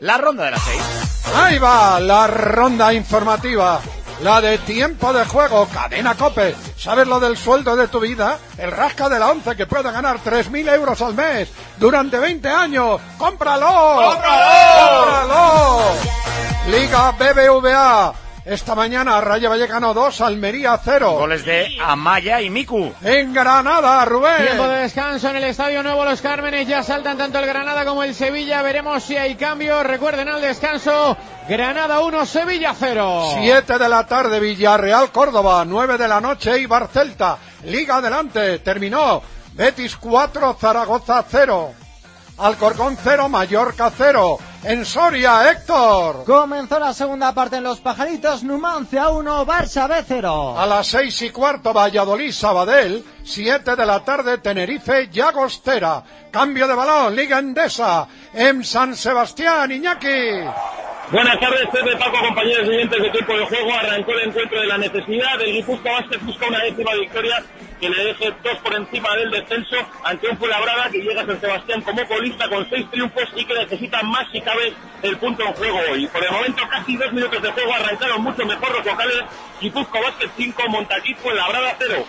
la ronda de las 6. Ahí va la ronda informativa, la de tiempo de juego, Cadena COPE. ¿Sabes lo del sueldo de tu vida? El rasca de la 11 que puede ganar 3.000 euros al mes durante 20 años. ¡Cómpralo! ¡Cómpralo! Liga BBVA. Esta mañana Rayo Vallecano 2, Almería 0. Goles de Amaya y Miku. En Granada, Rubén. Tiempo de descanso en el Estadio Nuevo Los Cármenes. Ya saltan tanto el Granada como el Sevilla. Veremos si hay cambios. Recuerden al descanso. Granada 1, Sevilla 0. 7 de la tarde, Villarreal, Córdoba. 9 de la noche, Eibar Celta. Liga adelante. Terminó. Betis 4, Zaragoza 0. Alcorcón 0, Mallorca 0. En Soria, Héctor. Comenzó la segunda parte en Los Pajaritos. Numancia 1, Barça B 0. A las 6:15, Valladolid, Sabadell. 7 de la tarde, Tenerife, Llagostera. Cambio de balón, Liga Endesa. En San Sebastián, Iñaki. Buenas tardes, Pepe, Paco, compañeros y oyentes de Tiempo de Juego. Arrancó el encuentro de la necesidad. El Guipúzcoa Basket busca una 10ª victoria que le deje 2 por encima del descenso ante un Fuenlabrada que llega a San Sebastián como colista con 6 triunfos y que necesita más si cabe el punto en juego hoy. Por el momento casi 2 minutos de juego, arrancaron mucho mejor los locales. Guipúzcoa Basket 5, Montaquí, Fuenlabrada 0.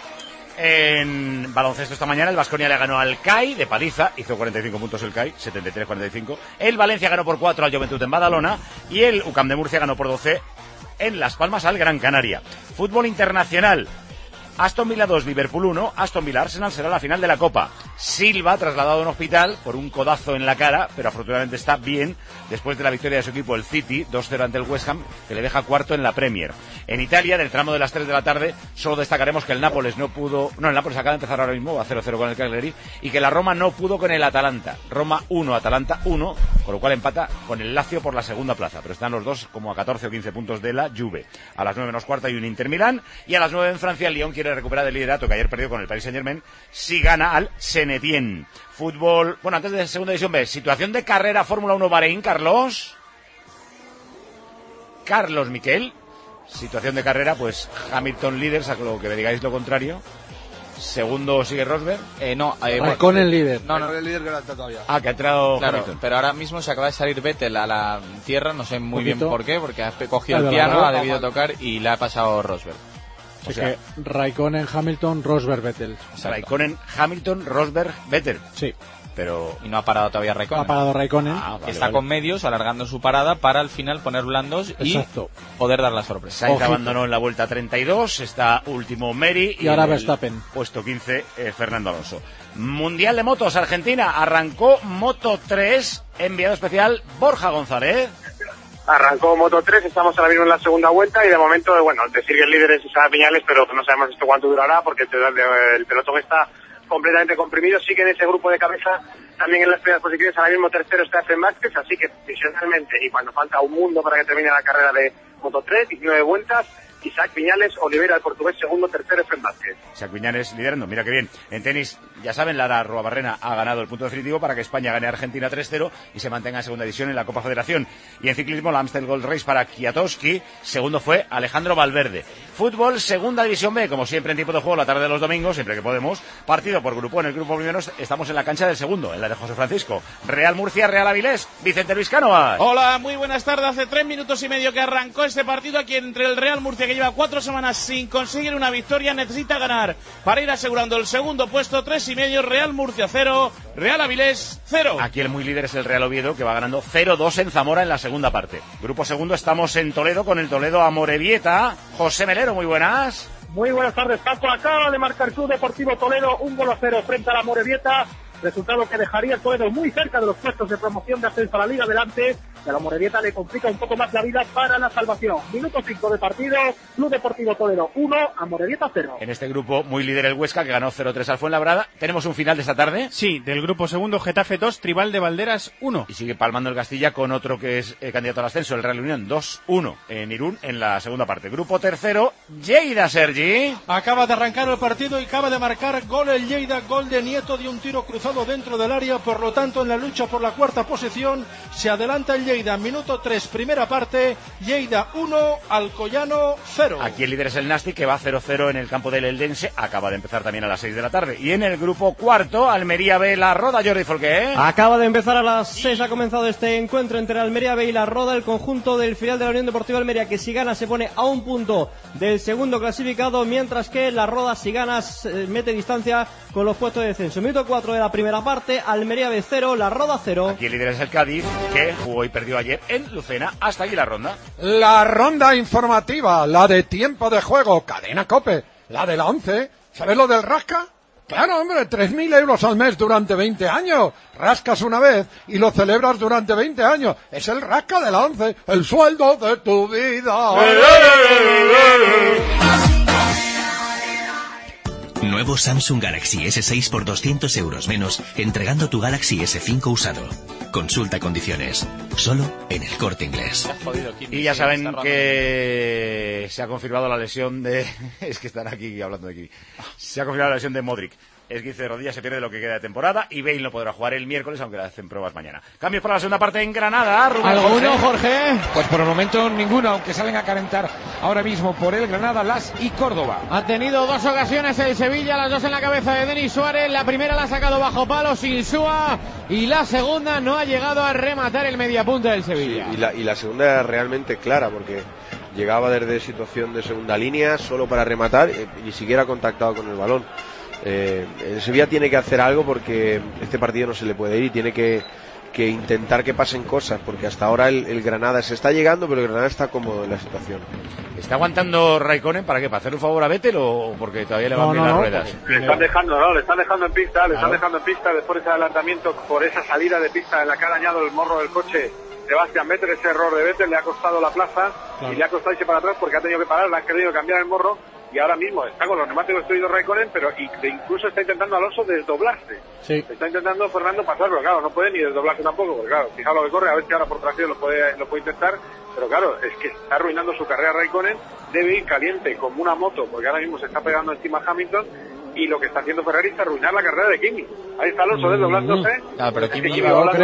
En baloncesto esta mañana el Baskonia le ganó al CAI de paliza, hizo 45 puntos el CAI, 73-45. El Valencia ganó por 4 al Joventut en Badalona y el UCAM de Murcia ganó por 12 en Las Palmas al Gran Canaria. Fútbol internacional. Aston Villa 2, Liverpool 1, Aston Villa Arsenal será la final de la Copa. Silva trasladado a un hospital por un codazo en la cara, pero afortunadamente está bien después de la victoria de su equipo, el City, 2-0 ante el West Ham, que le deja cuarto en la Premier. En Italia, del tramo de las 3 de la tarde, solo destacaremos que el Nápoles el Nápoles acaba de empezar ahora mismo, a 0-0 con el Cagliari, y que la Roma no pudo con el Atalanta. Roma 1, Atalanta 1, con lo cual empata con el Lazio por la segunda plaza, pero están los dos como a 14 o 15 puntos de la Juve. A las 9 menos cuarto hay un Inter Milán, y a las 9 en Francia el Lyon quiere recuperar el liderato que ayer perdió con el Paris Saint-Germain si gana al Saint-Étienne. Fútbol, bueno, antes de segunda división B, situación de carrera Fórmula 1 Bahrein, Carlos Miquel. Situación de carrera, pues Hamilton líder, salvo que me digáis lo contrario. Segundo sigue Rosberg. Raikkonen líder. No, el líder que no está todavía. Ah, que ha entrado claro, Hamilton. Pero ahora mismo se acaba de salir Vettel a la tierra, no sé muy bien por qué, porque ha cogido Claro, el piano, la ha debido tocar y le ha pasado Rosberg. O sea, que Raikkonen, Hamilton, Rosberg, Vettel. Raikkonen, Hamilton, Rosberg, Vettel. Sí. Pero... Y no ha parado todavía Raikkonen. Ha parado Raikkonen. Está con medios, alargando su parada para al final poner blandos y poder dar la sorpresa. Sainz abandonó en la vuelta 32, está último Meri y ahora Verstappen. Puesto 15, Fernando Alonso. Mundial de Motos, Argentina, arrancó Moto 3, enviado especial Borja González. Arrancó Moto 3, estamos ahora mismo en la segunda vuelta y de momento, bueno, decir que el líder es Isaac Viñales, pero no sabemos esto cuánto durará porque el pelotón está completamente comprimido. Sí que en ese grupo de cabeza, también en las primeras posiciones, ahora mismo tercero está Efren Vázquez, así que provisionalmente, y cuando falta un mundo para que termine la carrera de Moto 3, 19 vueltas, Isaac Viñales, Oliveira el portugués, segundo, tercero Efren Vázquez. Isaac Viñales liderando, mira qué bien. En tenis, ya saben, Lara Arruabarrena ha ganado el punto definitivo para que España gane a Argentina 3-0 y se mantenga en segunda división en la Copa Federación. Y en ciclismo, la Amstel Gold Race para Kwiatkowski, segundo fue Alejandro Valverde. Fútbol, segunda división B, como siempre en tiempo de juego, la tarde de los domingos, siempre que podemos. Partido por grupo, en el grupo primero estamos en la cancha del segundo, en la de José Francisco. Real Murcia, Real Avilés, Vicente Luis Cánovas. Hola, muy buenas tardes. Hace 3 minutos y medio que arrancó este partido aquí entre el Real Murcia, que lleva 4 semanas sin conseguir una victoria, necesita ganar para ir asegurando el segundo puesto. 3,5, Real Murcia 0, Real Avilés 0. Aquí el muy líder es el Real Oviedo, que va ganando 0-2 en Zamora en la segunda parte. Grupo segundo, estamos en Toledo con el Toledo Amorebieta. José Melero, muy buenas. Muy buenas tardes, Paco. Acaba de marcar Club Deportivo Toledo 1-0 frente a la Amorebieta. Resultado que dejaría el Toledo muy cerca de los puestos de promoción de ascenso a la Liga adelante. Y a la Amorebieta le complica un poco más la vida para la salvación. Minuto 5 de partido. Club Deportivo Toledo 1, Amorebieta 0. En este grupo, muy líder el Huesca, que ganó 0-3 al Fuenlabrada. ¿Tenemos un final de esta tarde? Sí, del grupo segundo, Getafe 2, Tribal de Valderas 1. Y sigue palmando el Castilla con otro que es candidato al ascenso, el Real Unión 2-1 en Irún en la segunda parte. Grupo tercero, Lleida, Sergi. Acaba de arrancar el partido y acaba de marcar gol el Lleida, gol de Nieto de un tiro cruzado dentro del área. Por lo tanto, en la lucha por la cuarta posición se adelanta el Lleida. Lleida, minuto 3, primera parte, Lleida 1, Alcoyano 0. Aquí el líder es el Nasti, que va 0-0 en el campo del Eldense, acaba de empezar también a las 6 de la tarde. Y en el grupo cuarto, Almería B, La Roda, Jordi Folqué. Acaba de empezar a las 6, ha comenzado este encuentro entre Almería B y La Roda, el conjunto del filial de la Unión Deportiva Almería, que si gana se pone a un punto del segundo clasificado, mientras que La Roda, si gana, mete distancia con los puestos de descenso. Minuto 4 de la primera parte, Almería B 0, La Roda 0. Aquí el líder es el Cádiz, que jugó y perdió ayer en Lucena. Hasta aquí la ronda. La ronda informativa, la de tiempo de juego, Cadena COPE, la de la 11. ¿Sabes lo del rasca? Claro, hombre, 3.000 euros al mes durante 20 años. Rascas una vez y lo celebras durante 20 años. Es el rasca de la 11, el sueldo de tu vida. Nuevo Samsung Galaxy S6 por 200 euros menos, entregando tu Galaxy S5 usado. Consulta condiciones. Solo en El Corte Inglés. Y ya saben que se ha confirmado la lesión de... Es que están aquí hablando de aquí. Se ha confirmado la lesión de Modric. Esguince de rodilla, se pierde lo que queda de temporada y Bale no podrá jugar el miércoles, aunque le hacen pruebas mañana. Cambios para la segunda parte en Granada. ¿Alguno, Jorge? Pues por el momento ninguno, aunque salen a calentar ahora mismo por el Granada, Las y Córdoba. Ha tenido dos ocasiones el Sevilla, las dos en la cabeza de Denis Suárez. La primera la ha sacado bajo palo Insúa y la segunda no ha llegado a rematar el mediapunta del Sevilla. Sí, y la segunda era realmente clara, porque llegaba desde situación de segunda línea solo para rematar, ni siquiera ha contactado con el balón. El Sevilla tiene que hacer algo, porque este partido no se le puede ir y tiene que intentar que pasen cosas, porque hasta ahora el Granada se está llegando, pero el Granada está cómodo en la situación. ¿Está aguantando Raikkonen para qué? ¿Para hacer un favor a Vettel o porque todavía le van bien las ruedas? Le están dejando en pista, después de ese adelantamiento, por esa salida de pista en la que ha dañado el morro del coche Sebastián Vettel. Ese error de Vettel le ha costado la plaza, y le ha costado irse para atrás porque ha tenido que parar, le han querido cambiar el morro. Y ahora mismo está con los neumáticos destruidos Raikkonen, pero incluso está intentando Alonso desdoblarse. Sí. Está intentando Fernando pasar, pero claro, no puede ni desdoblarse tampoco, porque claro, fijaos lo que corre, a ver si ahora por tracción lo puede intentar, pero claro, es que está arruinando su carrera Raikkonen, debe ir caliente como una moto, porque ahora mismo se está pegando encima a Hamilton, y lo que está haciendo Ferrari es arruinar la carrera de Kimi. Ahí está Alonso desdoblándose. Pero Kimi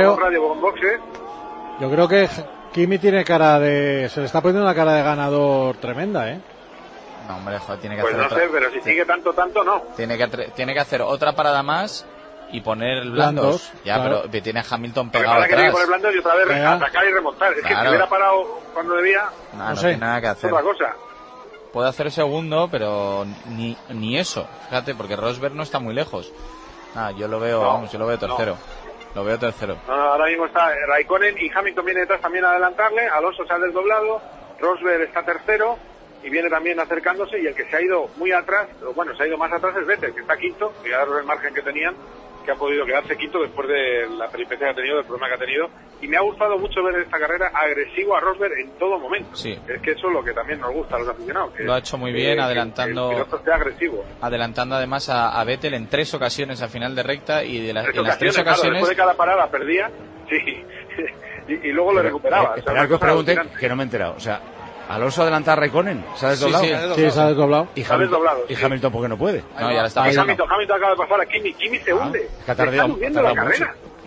yo creo que Kimi tiene cara de... Se le está poniendo una cara de ganador tremenda, ¿eh? No, hombre, joder, tiene que pues hacer no sé, pero si sigue tanto, no. Tiene que hacer otra parada más y poner blandos. Ya, claro. Pero tiene a Hamilton pegado atrás. Tiene que poner blandos y otra vez atacar y remontar. Es que si hubiera parado cuando debía, no tiene nada que hacer. Otra cosa. Puede hacer segundo, pero ni eso. Fíjate, porque Rosberg no está muy lejos. Yo lo veo, yo lo veo tercero. Lo veo tercero. Ahora mismo está Raikkonen y Hamilton viene detrás también a adelantarle. Alonso se ha desdoblado. Rosberg está tercero y viene también acercándose, y el que se ha ido muy atrás, bueno, se ha ido más atrás es Vettel, que está quinto, que ya el margen que tenían, que ha podido quedarse quinto después de la peripecia que ha tenido, del problema que ha tenido, y me ha gustado mucho ver esta carrera agresivo a Rosberg en todo momento. Sí. Es que eso es lo que también nos gusta a los aficionados. Que lo ha hecho muy bien, adelantando. Que el piloto sea agresivo. Adelantando además a Vettel en 3 ocasiones a final de recta, y en las 3 ocasiones. Claro, después de cada parada perdía, sí, y luego lo recuperaba. Esperad que os pregunte, que no me he enterado. O sea, Alonso adelanta a Raikkonen, ¿se ha desdoblado? Sí, se ha desdoblado. ¿Y Hamilton por qué no puede? No, ya lo está pasando. Hamilton acaba de pasar a Kimi se hunde. Es que ha tardado mucho.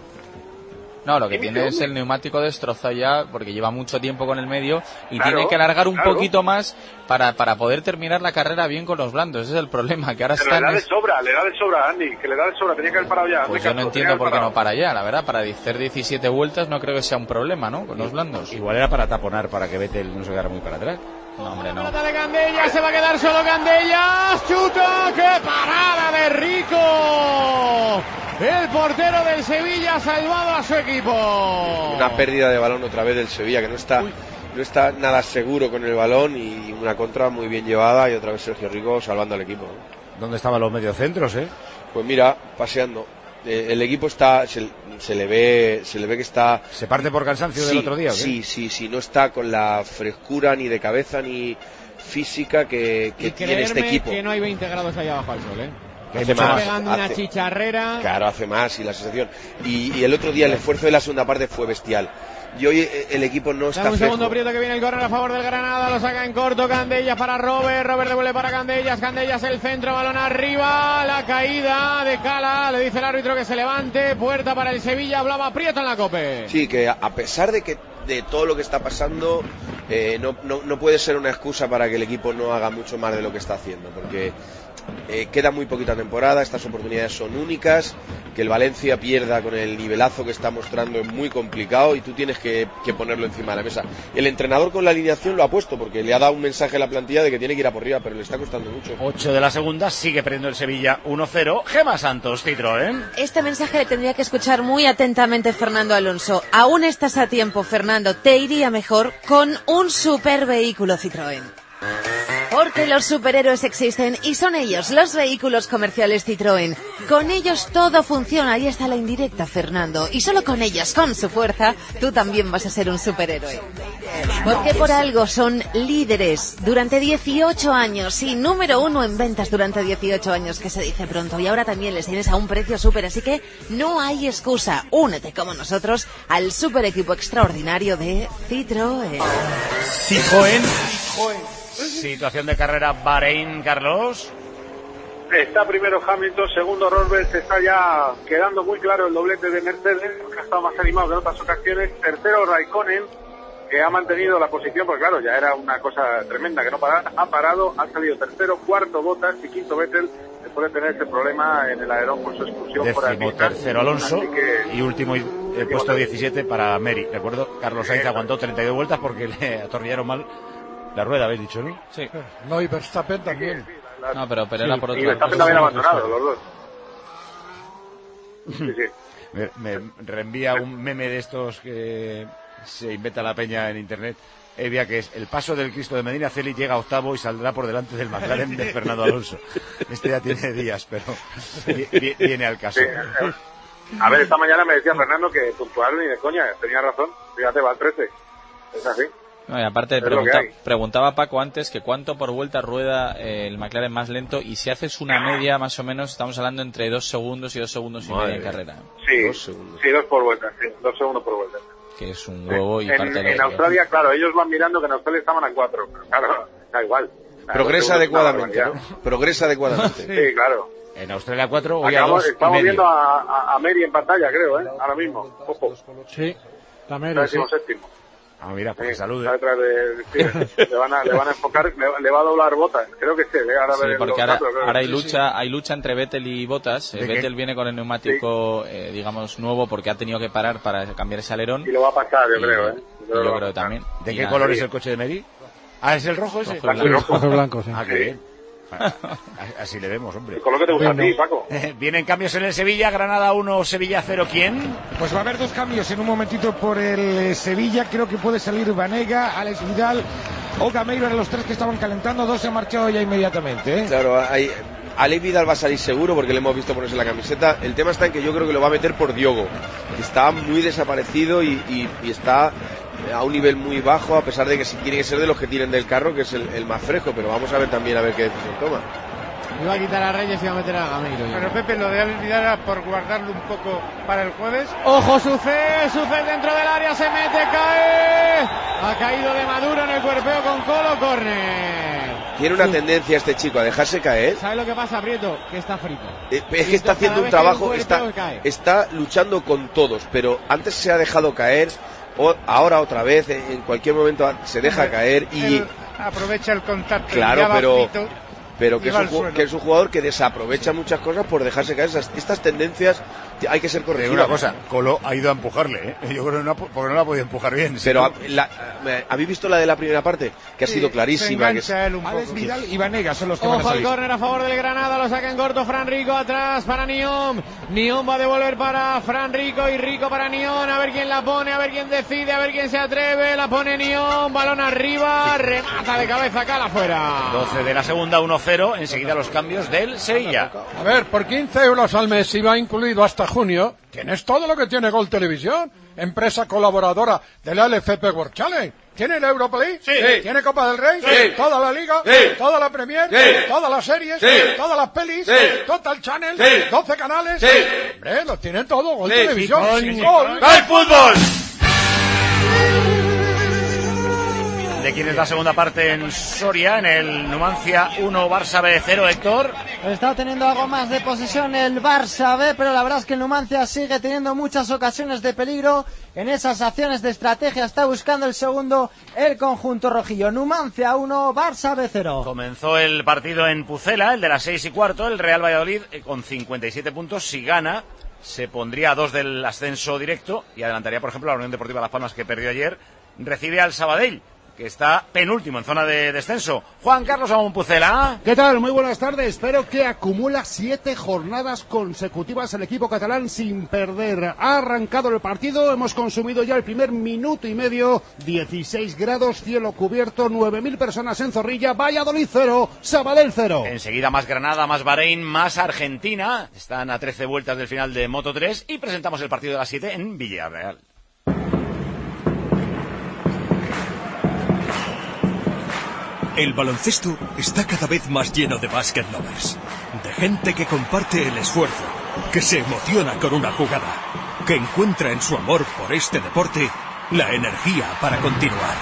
No, lo que tiene es el neumático destrozado ya, porque lleva mucho tiempo con el medio y tiene que alargar un poquito más para poder terminar la carrera bien con los blandos. Ese es el problema, que ahora está... le da de sobra, Andy, que le da de sobra, tenía que haber parado ya. Pues yo no entiendo por qué no para ya, la verdad. Para hacer 17 vueltas no creo que sea un problema, ¿no? Con los blandos. Igual era para taponar, para que Vettel no se quedara muy para atrás. No, hombre, no. Pelota de Candellas, se va a quedar solo Candellas. ¡Chuta! ¡Qué parada de Rico! El portero del Sevilla ha salvado a su equipo. Una pérdida de balón otra vez del Sevilla, que no está nada seguro con el balón, y una contra muy bien llevada, y otra vez Sergio Rico salvando al equipo. ¿Dónde estaban los mediocentros, Pues mira, paseando. El equipo está, se le ve que está... ¿Se parte por cansancio del otro día? ¿o qué? Sí, no está con la frescura ni de cabeza ni física que tiene este equipo. Que no hay 20 grados allá abajo al sol, Está pegando una chicharrera. Claro, hace más, y la sensación. Y el otro día el esfuerzo de la segunda parte fue bestial. Y hoy el equipo no está un segundo, Prieto, que viene el córner a favor del Granada, lo saca en corto Candellas para Robert devuelve para Candellas el centro, balón arriba, la caída de Cala, le dice el árbitro que se levante, puerta para el Sevilla, hablaba Prieto en la COPE. Sí, que a pesar de que de todo lo que está pasando, no puede ser una excusa para que el equipo no haga mucho más de lo que está haciendo, porque queda muy poquita temporada, estas oportunidades son únicas, que el Valencia pierda con el nivelazo que está mostrando es muy complicado y tú tienes que ponerlo encima de la mesa. El entrenador con la alineación lo ha puesto porque le ha dado un mensaje a la plantilla de que tiene que ir a por arriba, pero le está costando mucho. 8 de la segunda, sigue perdiendo el Sevilla 1-0. Gema Santos, Citroën. Este mensaje le tendría que escuchar muy atentamente Fernando Alonso. Aún estás a tiempo, Fernando, te iría mejor con un super vehículo Citroën. Porque los superhéroes existen y son ellos, los vehículos comerciales Citroën. Con ellos todo funciona, ahí está la indirecta, Fernando. Y solo con ellos, con su fuerza, tú también vas a ser un superhéroe. Porque por algo son líderes durante 18 años y número 1 en ventas durante 18 años, que se dice pronto. Y ahora también les tienes a un precio súper, así que no hay excusa. Únete como nosotros al super equipo extraordinario de Citroën. Situación de carrera Bahrein, Carlos. Está primero Hamilton, segundo Rosberg, se está ya quedando muy claro el doblete de Mercedes, que ha estado más animado que en otras ocasiones. Tercero Raikkonen, que ha mantenido la posición, porque claro, ya era una cosa tremenda que no parara, ha parado, ha salido tercero, cuarto Bottas y quinto Vettel, después de tener ese problema en el alerón por su expulsión por Décimo tercero Alonso y último puesto 17 para Meri. Recuerdo, Carlos Sainz aguantó 32 vueltas porque le atornillaron mal la rueda, habéis dicho, ¿no? Sí. No, y Verstappen también. No, pero era por otra. Y Verstappen también abandonado, los dos. Sí. Me reenvía un meme de estos que se inventa la peña en internet. Evia, que es el paso del Cristo de Medina Celi, llega octavo y saldrá por delante del McLaren de Fernando Alonso. Este ya tiene días, pero viene al caso. Sí. A ver, esta mañana me decía Fernando que puntual ni de coña, tenía razón. Fíjate, va al 13. Es así. No, y aparte preguntaba Paco antes que cuánto por vuelta rueda el McLaren más lento, y si haces una media más o menos estamos hablando entre 2 segundos y 2 segundos y medio en carrera. Sí, 2 por vuelta, sí, 2 segundos por vuelta. Que es un huevo y parte de en Australia, claro, ellos van mirando que en Australia estaban a 4, pero claro, da igual. Progresa adecuadamente, ¿no? Progresa adecuadamente. Sí, claro. En Australia 4, hoy a 2 estamos viendo a Meri en pantalla, creo, ahora mismo. Ojo. Sí, la Meri. Sí. Séptimo. Ah, mira, porque salude. Le van a enfocar, le va a doblar Bottas. Creo que sí. Porque ahora hay lucha entre Vettel y Bottas. Vettel viene con el neumático, digamos, nuevo porque ha tenido que parar para cambiar ese alerón. Y lo va a pasar, yo creo, Yo creo también. ¿De qué color es el coche de Meri? Ah, ¿es el rojo ese? Rojo y blanco, sí. Ah, qué bien. Así le vemos, hombre. Con lo que te gusta a ti, Paco. Vienen cambios en el Sevilla, Granada 1, Sevilla 0, ¿quién? Pues va a haber 2 cambios en un momentito por el Sevilla. Creo que puede salir Vanega, Alex Vidal o Gameiro, eran los 3 que estaban calentando. 2 se han marchado ya inmediatamente, Claro, Alex Vidal va a salir seguro porque le hemos visto ponerse la camiseta. El tema está en que yo creo que lo va a meter por Diogo, que está muy desaparecido y está a un nivel muy bajo, a pesar de que tiene que ser de los que tiren del carro, que es el más fresco, pero vamos a ver también qué decisión toma. Iba a quitar a Reyes y iba a meter a Gameiro. Pero Pepe, lo de Alex Vidal era por guardarlo un poco para el jueves. ¡Ojo, Sucé dentro del área, se mete, cae! Ha caído de Maduro en el cuerpeo con Colo, córner. Tiene una tendencia este chico a dejarse caer. ¿Sabes lo que pasa, Prieto? Que está frito. Es que está haciendo un trabajo, está luchando con todos, pero antes se ha dejado caer, ahora otra vez, en cualquier momento se deja caer y... aprovecha el contacto. Claro, pero que es un jugador que desaprovecha muchas cosas por dejarse caer. Estas tendencias hay que ser corregidas. Una cosa, Colo ha ido a empujarle, Yo creo que porque no la ha podido empujar bien. Pero ¿habéis visto la de la primera parte? Que ha sido clarísima. Alex Vidal y Vanega son los que van a Ojo al salir. córner a favor del Granada, lo saca en corto Fran Rico, atrás para Niom. Niom va a devolver para Fran Rico y Rico para Niom. A ver quién la pone, a ver quién decide, a ver quién se atreve. La pone Niom, balón arriba, remata de cabeza, cala afuera. 12 de la segunda, 1-0. Enseguida los cambios del Sevilla. A ver, por 15 euros al mes, IVA incluido hasta junio, tienes todo lo que tiene Gol Televisión, empresa colaboradora de la LFP World Challenge. ¿Tiene el Europa League? Sí. ¿Tiene Copa del Rey? Sí. ¿Toda la Liga? Sí. ¿Toda la Premier? Sí. ¿Todas las series? Sí. ¿Todas las pelis? Sí. ¿Total Channel? Sí. 12 canales? Sí. Hombre, lo tienen todo, Gol Sí. Televisión. Sí. Sin gol. ¡Gol fútbol! ¿De quién es la segunda parte en Soria? En el Numancia 1, Barça B 0, Héctor. Está teniendo algo más de posesión el Barça B, pero la verdad es que el Numancia sigue teniendo muchas ocasiones de peligro. En esas acciones de estrategia está buscando el segundo el conjunto rojillo. Numancia 1, Barça B 0. Comenzó el partido en Pucela, el de las 6:15. El Real Valladolid con 57 puntos. Si gana, se pondría a 2 del ascenso directo y adelantaría, por ejemplo, a la Unión Deportiva Las Palmas, que perdió ayer. Recibe al Sabadell, que está penúltimo en zona de descenso. Juan Carlos Amón Pucela. ¿Qué tal? Muy buenas tardes. Espero que acumula 7 jornadas consecutivas el equipo catalán sin perder. Ha arrancado el partido, hemos consumido ya el primer minuto y medio. 16 grados, cielo cubierto, 9.000 personas en Zorrilla. Valladolid 0, Sabadell 0. Enseguida más Granada, más Bahrein, más Argentina. Están a 13 vueltas del final de Moto 3 y presentamos el partido de las 7 en Villarreal. El baloncesto está cada vez más lleno de basket lovers, de gente que comparte el esfuerzo, que se emociona con una jugada, que encuentra en su amor por este deporte la energía para continuar.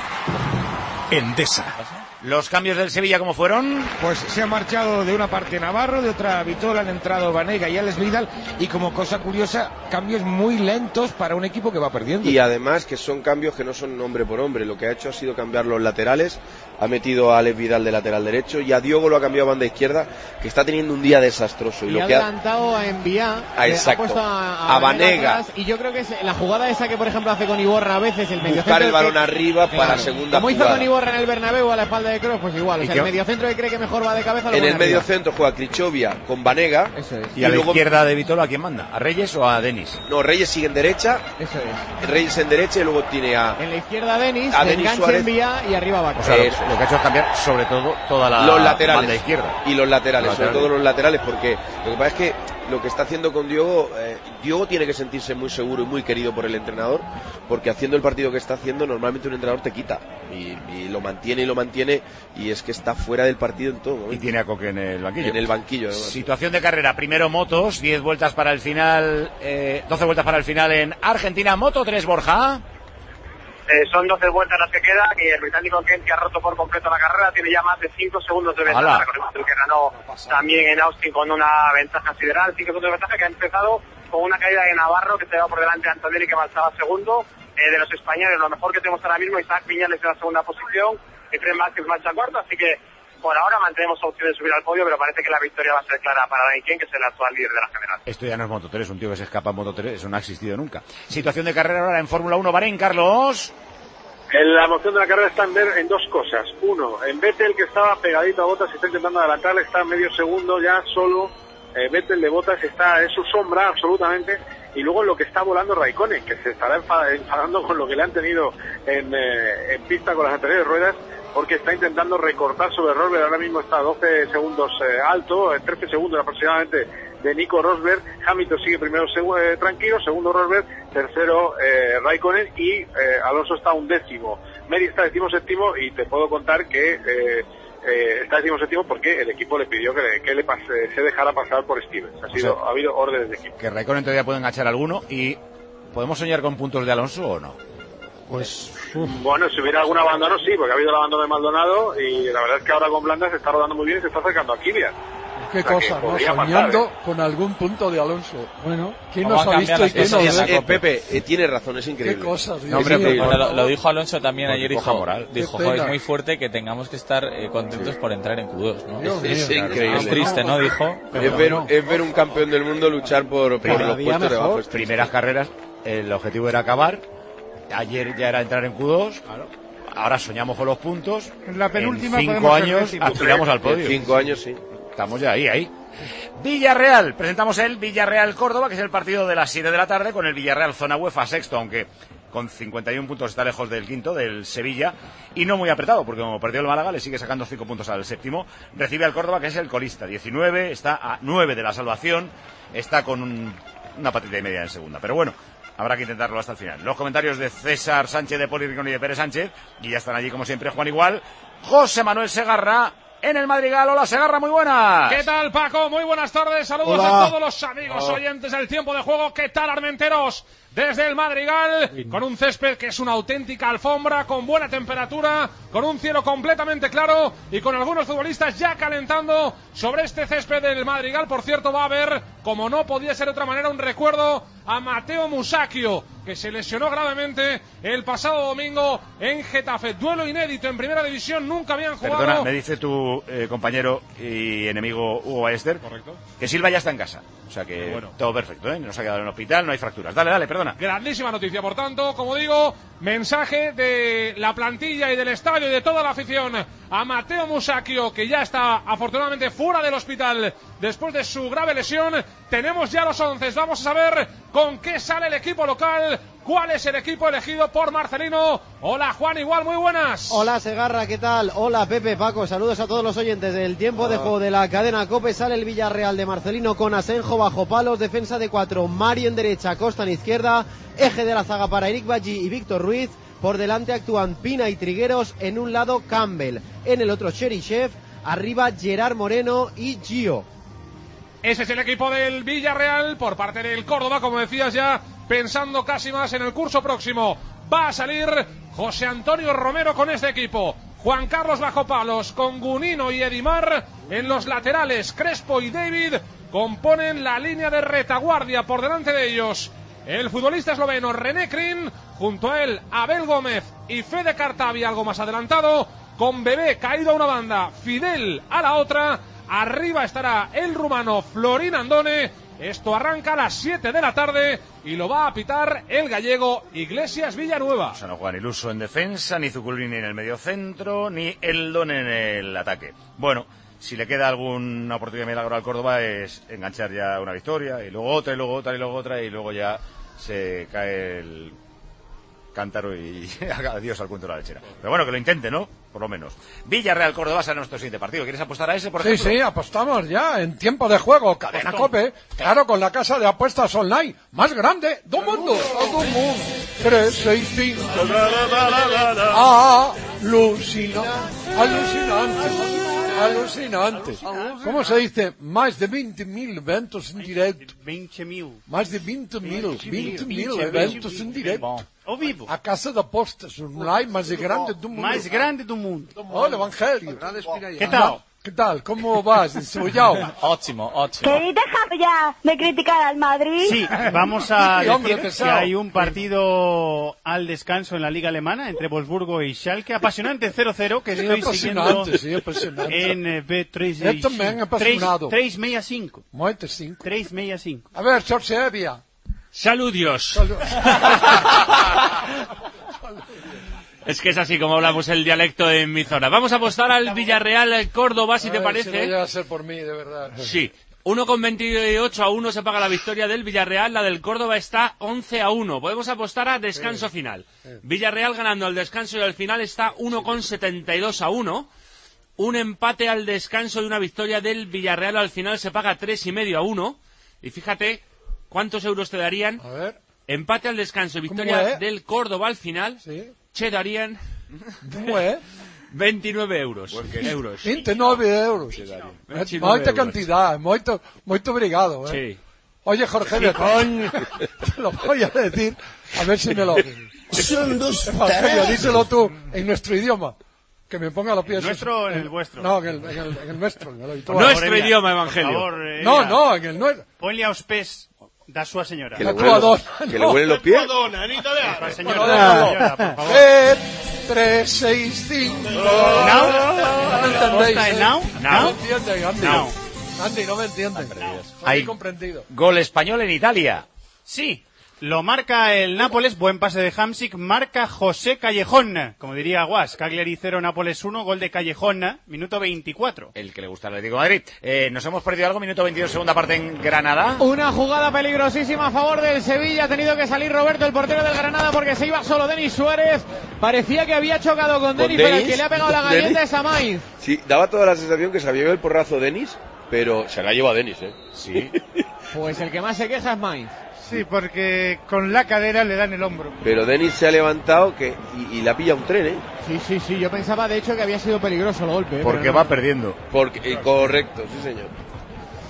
Endesa. ¿Los cambios del Sevilla cómo fueron? Pues se ha marchado de una parte Navarro, de otra Vitola, han entrado Banega y Alex Vidal, y como cosa curiosa, cambios muy lentos para un equipo que va perdiendo. Y además que son cambios que no son hombre por hombre, lo que ha hecho ha sido cambiar los laterales, ha metido a Alex Vidal de lateral derecho y a Diogo lo ha cambiado a banda izquierda, que está teniendo un día desastroso. Y lo ha que adelantado a Enviá, exacto, ha puesto a Banega atrás, y yo creo que es la jugada esa que por ejemplo hace con Iborra a veces, el mediocentro, buscar el balón arriba para segunda como jugada. Hizo con Iborra en el Bernabéu a la espalda de Kroos, pues igual, o sea, el mediocentro que cree que mejor va de cabeza lo en el arriba. mediocentro juega Krichovia con Banega. Eso es. ¿Y a luego... la izquierda de Vitola a quién manda? ¿A Reyes o a Denis? No, Reyes sigue en derecha. Eso es. Reyes en derecha y luego tiene a... En la izquierda Denis, a Denis enganche Suárez. Envía y arriba Vaca. O sea, lo que ha hecho es cambiar sobre todo toda la los laterales, banda izquierda. Y los laterales, sobre todo los laterales, porque lo que pasa es que lo que está haciendo con Diogo, Diogo tiene que sentirse muy seguro y muy querido por el entrenador, porque haciendo el partido que está haciendo, normalmente un entrenador te quita, y lo mantiene, y es que está fuera del partido en todo momento. Y tiene a Coque en el banquillo. En el banquillo, además. Situación de carrera, primero motos, 10 vueltas para el final, 12 vueltas para el final en Argentina. Moto 3, Borja. Son 12 vueltas las que quedan y el británico Kent, que ha roto por completo la carrera, tiene ya más de 5 segundos de ventaja con el que ganó también en Austin con una ventaja sideral, 5 segundos de ventaja, que ha empezado con una caída de Navarro que se va por delante de Antonelli, que avanzaba segundo. De los españoles, lo mejor que tenemos ahora mismo, Isaac Viñales en la segunda posición, Efren Vázquez marcha cuarto, así que por ahora mantenemos opción de subir al podio, pero parece que la victoria va a ser clara para Dani Kent, que es el actual líder de la general. Esto ya no es Moto 3, un tío que se escapa en Moto 3, eso no ha existido nunca. Situación de carrera ahora en Fórmula 1, Bahrein, Carlos. La emoción de la carrera está en dos cosas. Uno, en Vettel, que estaba pegadito a Bottas y está intentando adelantarle, está medio segundo ya solo. Vettel de Bottas está en su sombra absolutamente. Y luego lo que está volando Raikkonen, que se estará enfadando con lo que le han tenido en pista con las anteriores ruedas, porque está intentando recortar sobre Rosberg. Ahora mismo está a 12 segundos alto, 13 segundos aproximadamente de Nico Rosberg. Hamilton sigue primero tranquilo, segundo Rosberg, tercero Raikkonen, y Alonso está un décimo. Meri está 17º, y te puedo contar que está 17º porque el equipo le pidió que se dejara pasar por Stevens. Ha habido órdenes de equipo. Que Raikkonen todavía puede enganchar alguno, y ¿podemos soñar con puntos de Alonso o no? Pues bueno, si hubiera algún abandono, sí, porque ha habido el abandono de Maldonado, y la verdad es que ahora con Blanda se está rodando muy bien y se está acercando a Kvyat. Qué cosa, ¿no? Soñando con algún punto de Alonso. Bueno, ¿quién nos ha visto y quién nos ve? Pepe, tiene razón, es increíble. Qué cosas, no, hombre, lo dijo Alonso también ayer, dijo, es muy fuerte que tengamos que estar contentos por entrar en Q2, ¿no? Es increíble. Es triste, ¿no? Dijo. Es ver un campeón del mundo luchar por los puestos de abajo. Primeras carreras, el objetivo era acabar. Ayer ya era entrar en Q2. Claro. Ahora soñamos con los puntos. En la penúltima, en 5 años aspiramos al podio. En 5 años, sí. Estamos ya ahí. Villarreal, presentamos el Villarreal-Córdoba, que es el partido de las 7 de la tarde, con el Villarreal zona UEFA sexto, aunque con 51 puntos está lejos del quinto, del Sevilla, y no muy apretado, porque como perdió el Málaga, le sigue sacando 5 puntos al séptimo. Recibe al Córdoba, que es el colista, 19, está a 9 de la salvación, está con una patita y media en segunda. Pero bueno, habrá que intentarlo hasta el final. Los comentarios de César Sánchez, de Poli Ricón y de Pérez Sánchez, y ya están allí como siempre Juan Igual, José Manuel Segarra en el Madrigal. Hola Segarra, muy buenas. ¿Qué tal, Paco? Muy buenas tardes, saludos a todos los amigos oyentes del tiempo de juego. ¿Qué tal, Armenteros? desde el Madrigal, con un césped que es una auténtica alfombra, con buena temperatura, con un cielo completamente claro y con algunos futbolistas ya calentando sobre este césped del Madrigal. Por cierto, va a haber, como no podía ser de otra manera, un recuerdo a Mateo Musacchio, que se lesionó gravemente el pasado domingo en Getafe. Duelo inédito en primera división, nunca habían jugado. Perdona, me dice tu compañero y enemigo Hugo Ballester. Correcto. Que Silva ya está en casa. O sea que bueno, todo perfecto, ¿eh? No se ha quedado en el hospital, no hay fracturas. Dale, perdona. Grandísima noticia, por tanto, como digo, mensaje de la plantilla y del estadio y de toda la afición a Mateo Musacchio, que ya está afortunadamente fuera del hospital después de su grave lesión. Tenemos ya los 11, vamos a saber con qué sale el equipo local, cuál es el equipo elegido por Marcelino. Hola Juan, igual, muy buenas. Hola Segarra, ¿qué tal? Hola Pepe, Paco, saludos a todos los oyentes del tiempo de juego de la cadena COPE. Sale el Villarreal de Marcelino con Asenjo bajo palos, defensa de 4, Mari en derecha, Costa en izquierda, eje de la zaga para Eric Ballí y Víctor Ruiz. Por delante actúan Pina y Trigueros, en un lado Campbell, en el otro Cheryshev, arriba Gerard Moreno y Gio. Ese es el equipo del Villarreal por parte del Córdoba, como decías ya, pensando casi más en el curso próximo. Va a salir José Antonio Romero con este equipo. Juan Carlos bajo palos, con Gunino y Edimar en los laterales. Crespo y David componen la línea de retaguardia. Por delante de ellos el futbolista esloveno René Krin, junto a él Abel Gómez y Fede Cartavia algo más adelantado, con Bebé caído a una banda, Fidel a la otra. Arriba estará el rumano Florin Andone. Esto arranca a las 7 de la tarde y lo va a pitar el gallego Iglesias Villanueva. O sea, no juega ni Luso en defensa, ni Zuculini en el mediocentro, ni Eldon en el ataque. Bueno, si le queda alguna oportunidad de milagro al Córdoba es enganchar ya una victoria, y luego otra, y luego otra, y luego otra, y luego ya se cae el cántaro y adiós al cuento de la lechera. Pero bueno, que lo intente, ¿no? Por lo menos. Villarreal Córdoba será nuestro siguiente partido. ¿Quieres apostar a ese, por ejemplo? Sí, apostamos ya en tiempo de juego. Cadena COPE, claro, con la casa de apuestas online más grande del mundo. 365. Alucinante. ¿Cómo se dice? Más de 20.000 eventos en directo. 20.000. Más de 20.000 eventos en directo. Ao vivo. A casa de apostas online más grande do mundo. Mais grande do mundo. Olha, Evangelio. Que tal? ¿Qué tal? ¿Cómo vas? ¿Ensollado? Ótimo. ¿Queréis dejar ya de criticar al Madrid? Sí, vamos a Sí, hombre, decir pesado. que hay un partido al descanso en la Liga Alemana entre Wolfsburgo y Schalke. Apasionante 0-0 que Sí, estoy siguiendo apasionante. en B3. Eu tamén apasionado. 365. Moito 5. 365. A ver, Jorge Evia. Saludios. Es que es así como hablamos el dialecto en mi zona. Vamos a apostar al Villarreal Córdoba, si te parece. Si no llega a ser por mí, de verdad. Sí. 1,28-1 se paga la victoria del Villarreal, la del Córdoba está 11-1. Podemos apostar a descanso final. Villarreal ganando al descanso y al final está 1,72-1. Un empate al descanso y una victoria del Villarreal al final se paga 3,5-1. Y fíjate cuántos euros te darían. A ver. Empate al descanso y victoria del Córdoba al final. Sí. Che darían 29 euros. 29 euros. Moita cantidad, moito obrigado. Sí. Oye, Jorge, te lo voy a decir, a ver si me lo... Son dos Evangelio, díselo tú, en nuestro idioma. Que me ponga los pies... ¿El nuestro o en el vuestro? No, en el nuestro, en el habitual. Nuestro idioma, Evangelio. Por favor, No, en el nuestro. Ponle aos pés da súa señora. Que le huelen los pies. La señora, por favor. 3, 6, 5. No me entendéis. No me entienden, Andy. Andy, no me entienden. Hay comprendido. Gol español en Italia. Sí, lo marca el Nápoles, buen pase de Hamsik, marca José Callejón, como diría Guas, Cagliari 0, Nápoles 1, gol de Callejón, minuto 24. El que le gusta al Atlético de Madrid. Nos hemos perdido algo, minuto 22, segunda parte en Granada. Una jugada peligrosísima a favor del Sevilla. Ha tenido que salir Roberto, el portero del Granada, porque se iba solo Denis Suárez. Parecía que había chocado con Denis, pero el que le ha pegado la galleta es a Maiz. Sí, daba toda la sensación que se había llevado el porrazo Denis, pero se la lleva Denis, ¿eh? Sí. Pues el que más se queja es Maiz. Sí, porque con la cadera le dan el hombro. Pero Denis se ha levantado y la pilla un tren, ¿eh? Sí, yo pensaba de hecho que había sido peligroso el golpe. Porque va perdiendo. Correcto, sí señor.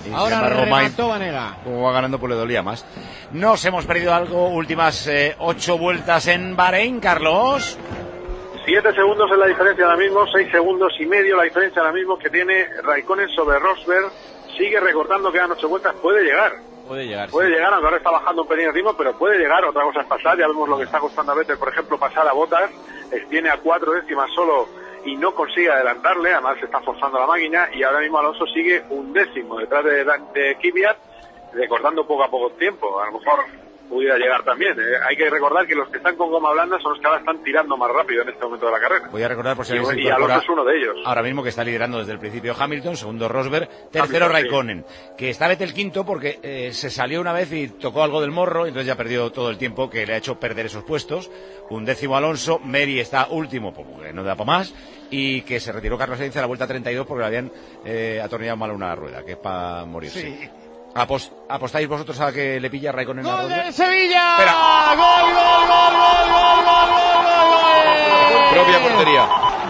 Y ahora sin embargo, remató Vanega. Como va ganando, pues le dolía más. Nos hemos perdido algo. Últimas 8 vueltas en Bahrein, Carlos. 7 segundos es la diferencia ahora mismo, 6 segundos y medio la diferencia ahora mismo que tiene Raikkonen sobre Rosberg. Sigue recortando, quedan 8 vueltas, puede llegar. Puede llegar, aunque ahora está bajando un pelín el ritmo, pero puede llegar. Otra cosa es pasar, ya vemos lo que está costando a Vettel, por ejemplo, pasar a Bottas. Tiene a 4 décimas solo y no consigue adelantarle, además se está forzando la máquina, y ahora mismo Alonso sigue 1 décimo detrás de Kvyat, recortando poco a poco el tiempo. A lo mejor pudiera llegar también. Hay que recordar que los que están con goma blanda son los que ahora están tirando más rápido en este momento de la carrera. Voy a recordar por si alguien se y incorpora, Alonso es uno de ellos. ahora mismo, que está liderando desde el principio Hamilton, segundo Rosberg, tercero Raikkonen, que está Vettel quinto porque se salió una vez y tocó algo del morro, y entonces ya perdió todo el tiempo, que le ha hecho perder esos puestos. 11º Alonso, Meri está último porque no da para más, y que se retiró Carlos Sainz a la vuelta 32 porque le habían atornillado mal una rueda, que es para morirse. Sí. ¿Apostáis vosotros a que le pilla Raikkonen a ¡Gol Rosberg? del Sevilla! Espera. ¡Gol! Propia portería.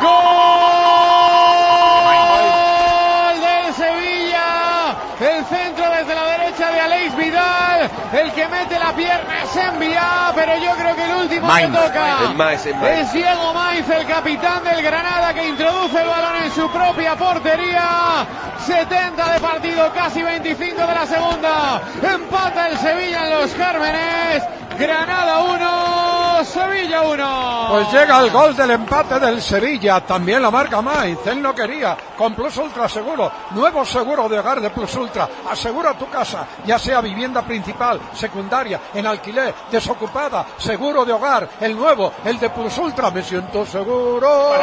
¡Gol del Sevilla! El centro desde la derecha de Aleix Vidal. El que mete la pierna es Envía, pero yo creo que el último que toca es Diego Mainz, el capitán del Granada, que introduce el balón en su propia portería. 70 de partido, casi 25 de la segunda. Empata el Sevilla en Los Cármenes. Granada 1, Sevilla 1. Pues llega el gol del empate del Sevilla, también la marca Mainz, él no quería, con Plus Ultra Seguro, nuevo seguro de hogar de Plus Ultra, asegura tu casa, ya sea vivienda principal, secundaria, en alquiler, desocupada, seguro de hogar, el nuevo, el de Plus Ultra, me siento seguro.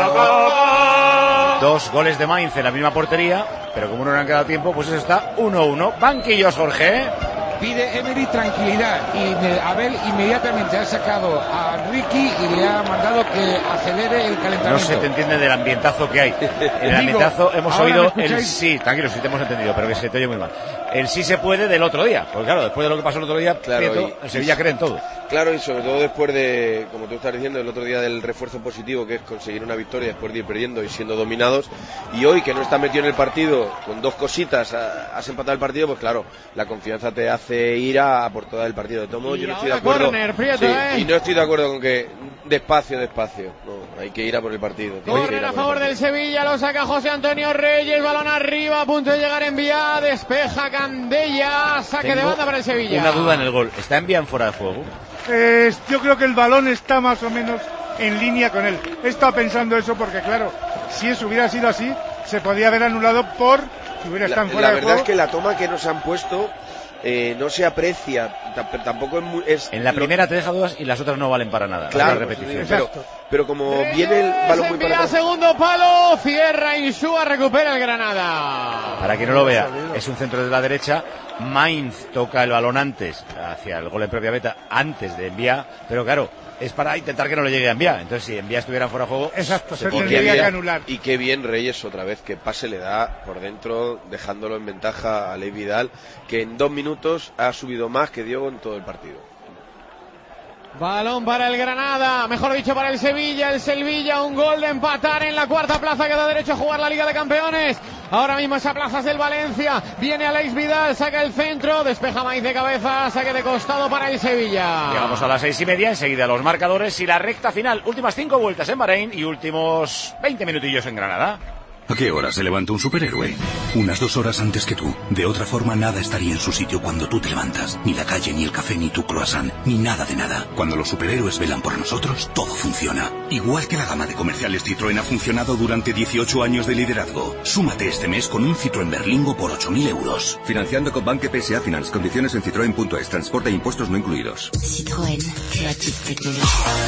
2 goles de Mainz en la misma portería, pero como no le han quedado tiempo, pues eso está 1-1. Banquillos, Jorge. Pide Emery tranquilidad y Abel inmediatamente ha sacado a Ricky y le ha mandado que acelere el calentamiento. No se te entiende del ambientazo que hay. En el ambientazo hemos oído el sí, tranquilo, sí te hemos entendido, pero que se te oye muy mal. El sí se puede del otro día, porque claro, después de lo que pasó el otro día, claro, Prieto, el Sevilla cree en todo. Claro, y sobre todo después de, como tú estás diciendo, el otro día del refuerzo positivo, que es conseguir una victoria después de ir perdiendo y siendo dominados, y hoy que no estás metido en el partido, con 2 cositas, has empatado el partido, pues claro, la confianza te hace ir a por todo el partido. De todo modo, yo no estoy de acuerdo. Corner, Prieto, y no estoy de acuerdo con que despacio, no, hay que ir a por el partido. Corner a favor del Sevilla, lo saca José Antonio Reyes, balón arriba, a punto de llegar en vía, despeja Candella, saque de banda para el Sevilla. Una duda en el gol, ¿está en vía en fuera de juego? Yo creo que el balón está más o menos en línea con él. He estado pensando eso porque, claro, si eso hubiera sido así, se podía haber anulado por si hubiera estado fuera de juego. La verdad es que la toma que nos han puesto no se aprecia, tampoco es en la primera te deja dudas y las otras no valen para nada. Claro, la repetición. Pero como viene el balón muy para atrás, segundo palo, cierra Insúa, recupera el Granada. Para quien no lo vea, es un centro de la derecha. Mainz toca el balón antes, hacia el gol en propia meta, antes de Envía, pero claro, es para intentar que no le llegue a Envía. Entonces, si Envía estuviera fuera de juego, se tendría que anular. Y qué bien Reyes otra vez, que pase le da por dentro, dejándolo en ventaja a Ley Vidal, que en 2 minutos ha subido más que Diego en todo el partido. Balón para el Granada, mejor dicho para el Sevilla, un gol de empatar en la cuarta plaza que da derecho a jugar la Liga de Campeones. Ahora mismo esa plaza es del Valencia, viene Aleix Vidal, saca el centro, despeja Mainz de cabeza, saque de costado para el Sevilla. Llegamos a las 6:30, enseguida los marcadores y la recta final, últimas 5 vueltas en Bahrein y últimos 20 minutillos en Granada. ¿A qué hora se levanta un superhéroe? Unas 2 horas antes que tú. De otra forma, nada estaría en su sitio cuando tú te levantas. Ni la calle, ni el café, ni tu croissant, ni nada de nada. Cuando los superhéroes velan por nosotros, todo funciona. Igual que la gama de comerciales Citroën ha funcionado durante 18 años de liderazgo. Súmate este mes con un Citroën Berlingo por 8.000 euros. Financiando con Banque PSA Finance. Condiciones en citroen.es. Transporte e impuestos no incluidos. Citroën. Creative Technology.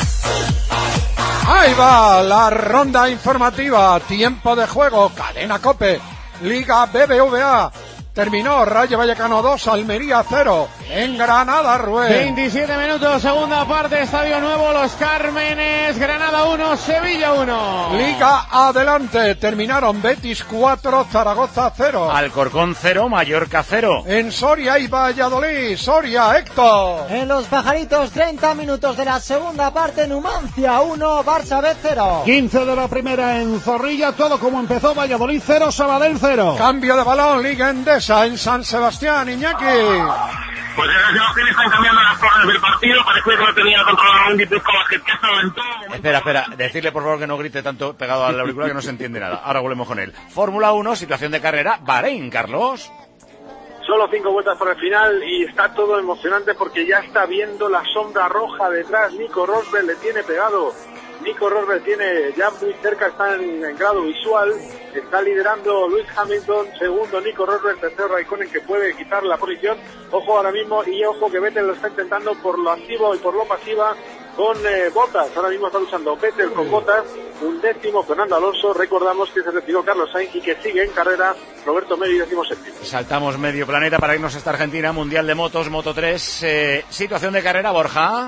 Ahí va la ronda informativa. Tiempo de juego. Cadena COPE. Liga BBVA. Terminó Rayo Vallecano 2, Almería 0. en Granada, Rubén. 27 minutos, segunda parte, Estadio Nuevo, Los Cármenes, Granada 1, Sevilla 1. Liga adelante, terminaron Betis 4, Zaragoza 0. Alcorcón 0, Mallorca 0. En Soria y Valladolid, Soria, Héctor. En Los Pajaritos, 30 minutos de la segunda parte, Numancia 1, Barça B 0. 15 de la primera en Zorrilla, todo como empezó, Valladolid 0, Sabadell 0. Cambio de balón, Liga Endesa en San Sebastián, Iñaki. Pues ya están cambiando las planes del partido, parece que lo tenía controlado un Guipúzcoa que estaba en todo. Espera, decirle por favor que no grite tanto pegado al auricular que no se entiende nada. Ahora volvemos con él. Fórmula 1, situación de carrera, Bahrein, Carlos. Solo 5 vueltas por el final y está todo emocionante porque ya está viendo la sombra roja detrás. Nico Rosberg le tiene pegado. Nico Rosberg tiene ya muy cerca, está en grado visual. Está liderando Lewis Hamilton, segundo Nico Rosberg, tercero Raikkonen, que puede quitar la posición. Ojo ahora mismo y ojo que Vettel lo está intentando por lo activo y por lo pasiva con Bottas. Ahora mismo está luchando Vettel con Bottas, 11º Fernando Alonso. Recordamos que se retiró Carlos Sainz y que sigue en carrera Roberto Meri, 17º. Saltamos medio planeta para irnos hasta Argentina, Mundial de Motos, Moto 3, situación de carrera, Borja.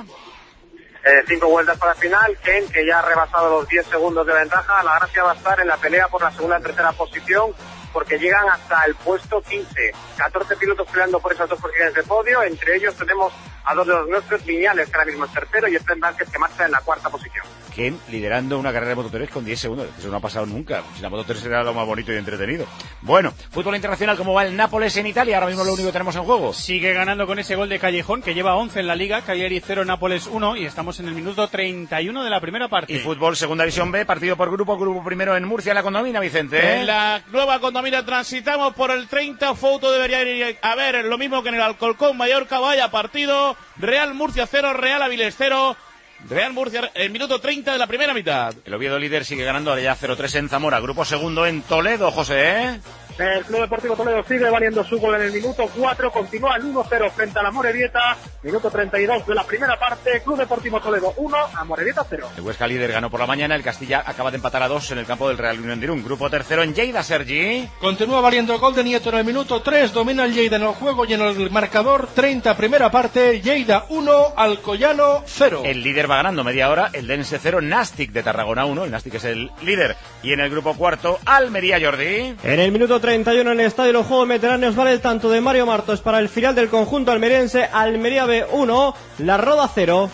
5 vueltas para el final, Ken, que ya ha rebasado los 10 segundos de ventaja. La gracia va a estar en la pelea por la segunda y tercera posición, porque llegan hasta el puesto 15. 14 pilotos peleando por esas dos posiciones de podio. Entre ellos tenemos a dos de los nuestros, Viñales, que ahora mismo es tercero, y Esteban Vázquez, que marcha en la cuarta posición. Ken liderando una carrera de Moto 3 con 10 segundos. Eso no ha pasado nunca. Si la Moto 3 era lo más bonito y entretenido. Bueno, fútbol internacional, ¿cómo va el Nápoles en Italia? Ahora mismo lo único que tenemos en juego. Sigue ganando con ese gol de Callejón, que lleva 11 en la Liga. Cagliari 0, Nápoles 1, y estamos en el minuto 31 de la primera parte. Y fútbol, segunda división B, partido por grupo primero en Murcia, la Condomina, Vicente. En la nueva Condomina transitamos por el 30, foto debería ir a ver lo mismo que en el Alcorcón, Mallorca, vaya partido. Real Murcia 0, Real Avilés 0. Real Murcia, el minuto 30 de la primera mitad. El Oviedo líder sigue ganando, ahora ya 0-3 en Zamora. Grupo segundo en Toledo, José. El Club Deportivo Toledo sigue valiendo su gol en el minuto 4, continúa el 1-0 frente a la Amorebieta, minuto 32 de la primera parte, Club Deportivo Toledo 1, Amorebieta 0. El Huesca líder ganó por la mañana, el Castilla acaba de empatar a 2 en el campo del Real Unión de Irún. Grupo tercero en Lleida, Sergi. Continúa valiendo el gol de Nieto en el minuto 3, domina el Lleida en el juego y en el marcador 30 primera parte, Lleida 1, Alcoyano 0. El líder va ganando media hora, el Dense 0, Nastic de Tarragona 1, el Nastic es el líder. Y en el grupo cuarto, Almería, Jordi. En el minuto 31 en el Estadio de los Juegos Veteranos vale el tanto de Mario Martos para el final del conjunto almeriense, Almería B 1, La Roda 0.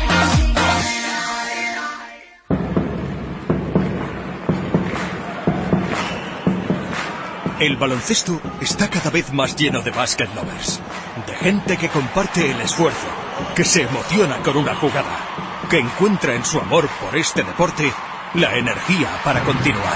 El baloncesto está cada vez más lleno de basket lovers, de gente que comparte el esfuerzo, que se emociona con una jugada, que encuentra en su amor por este deporte la energía para continuar.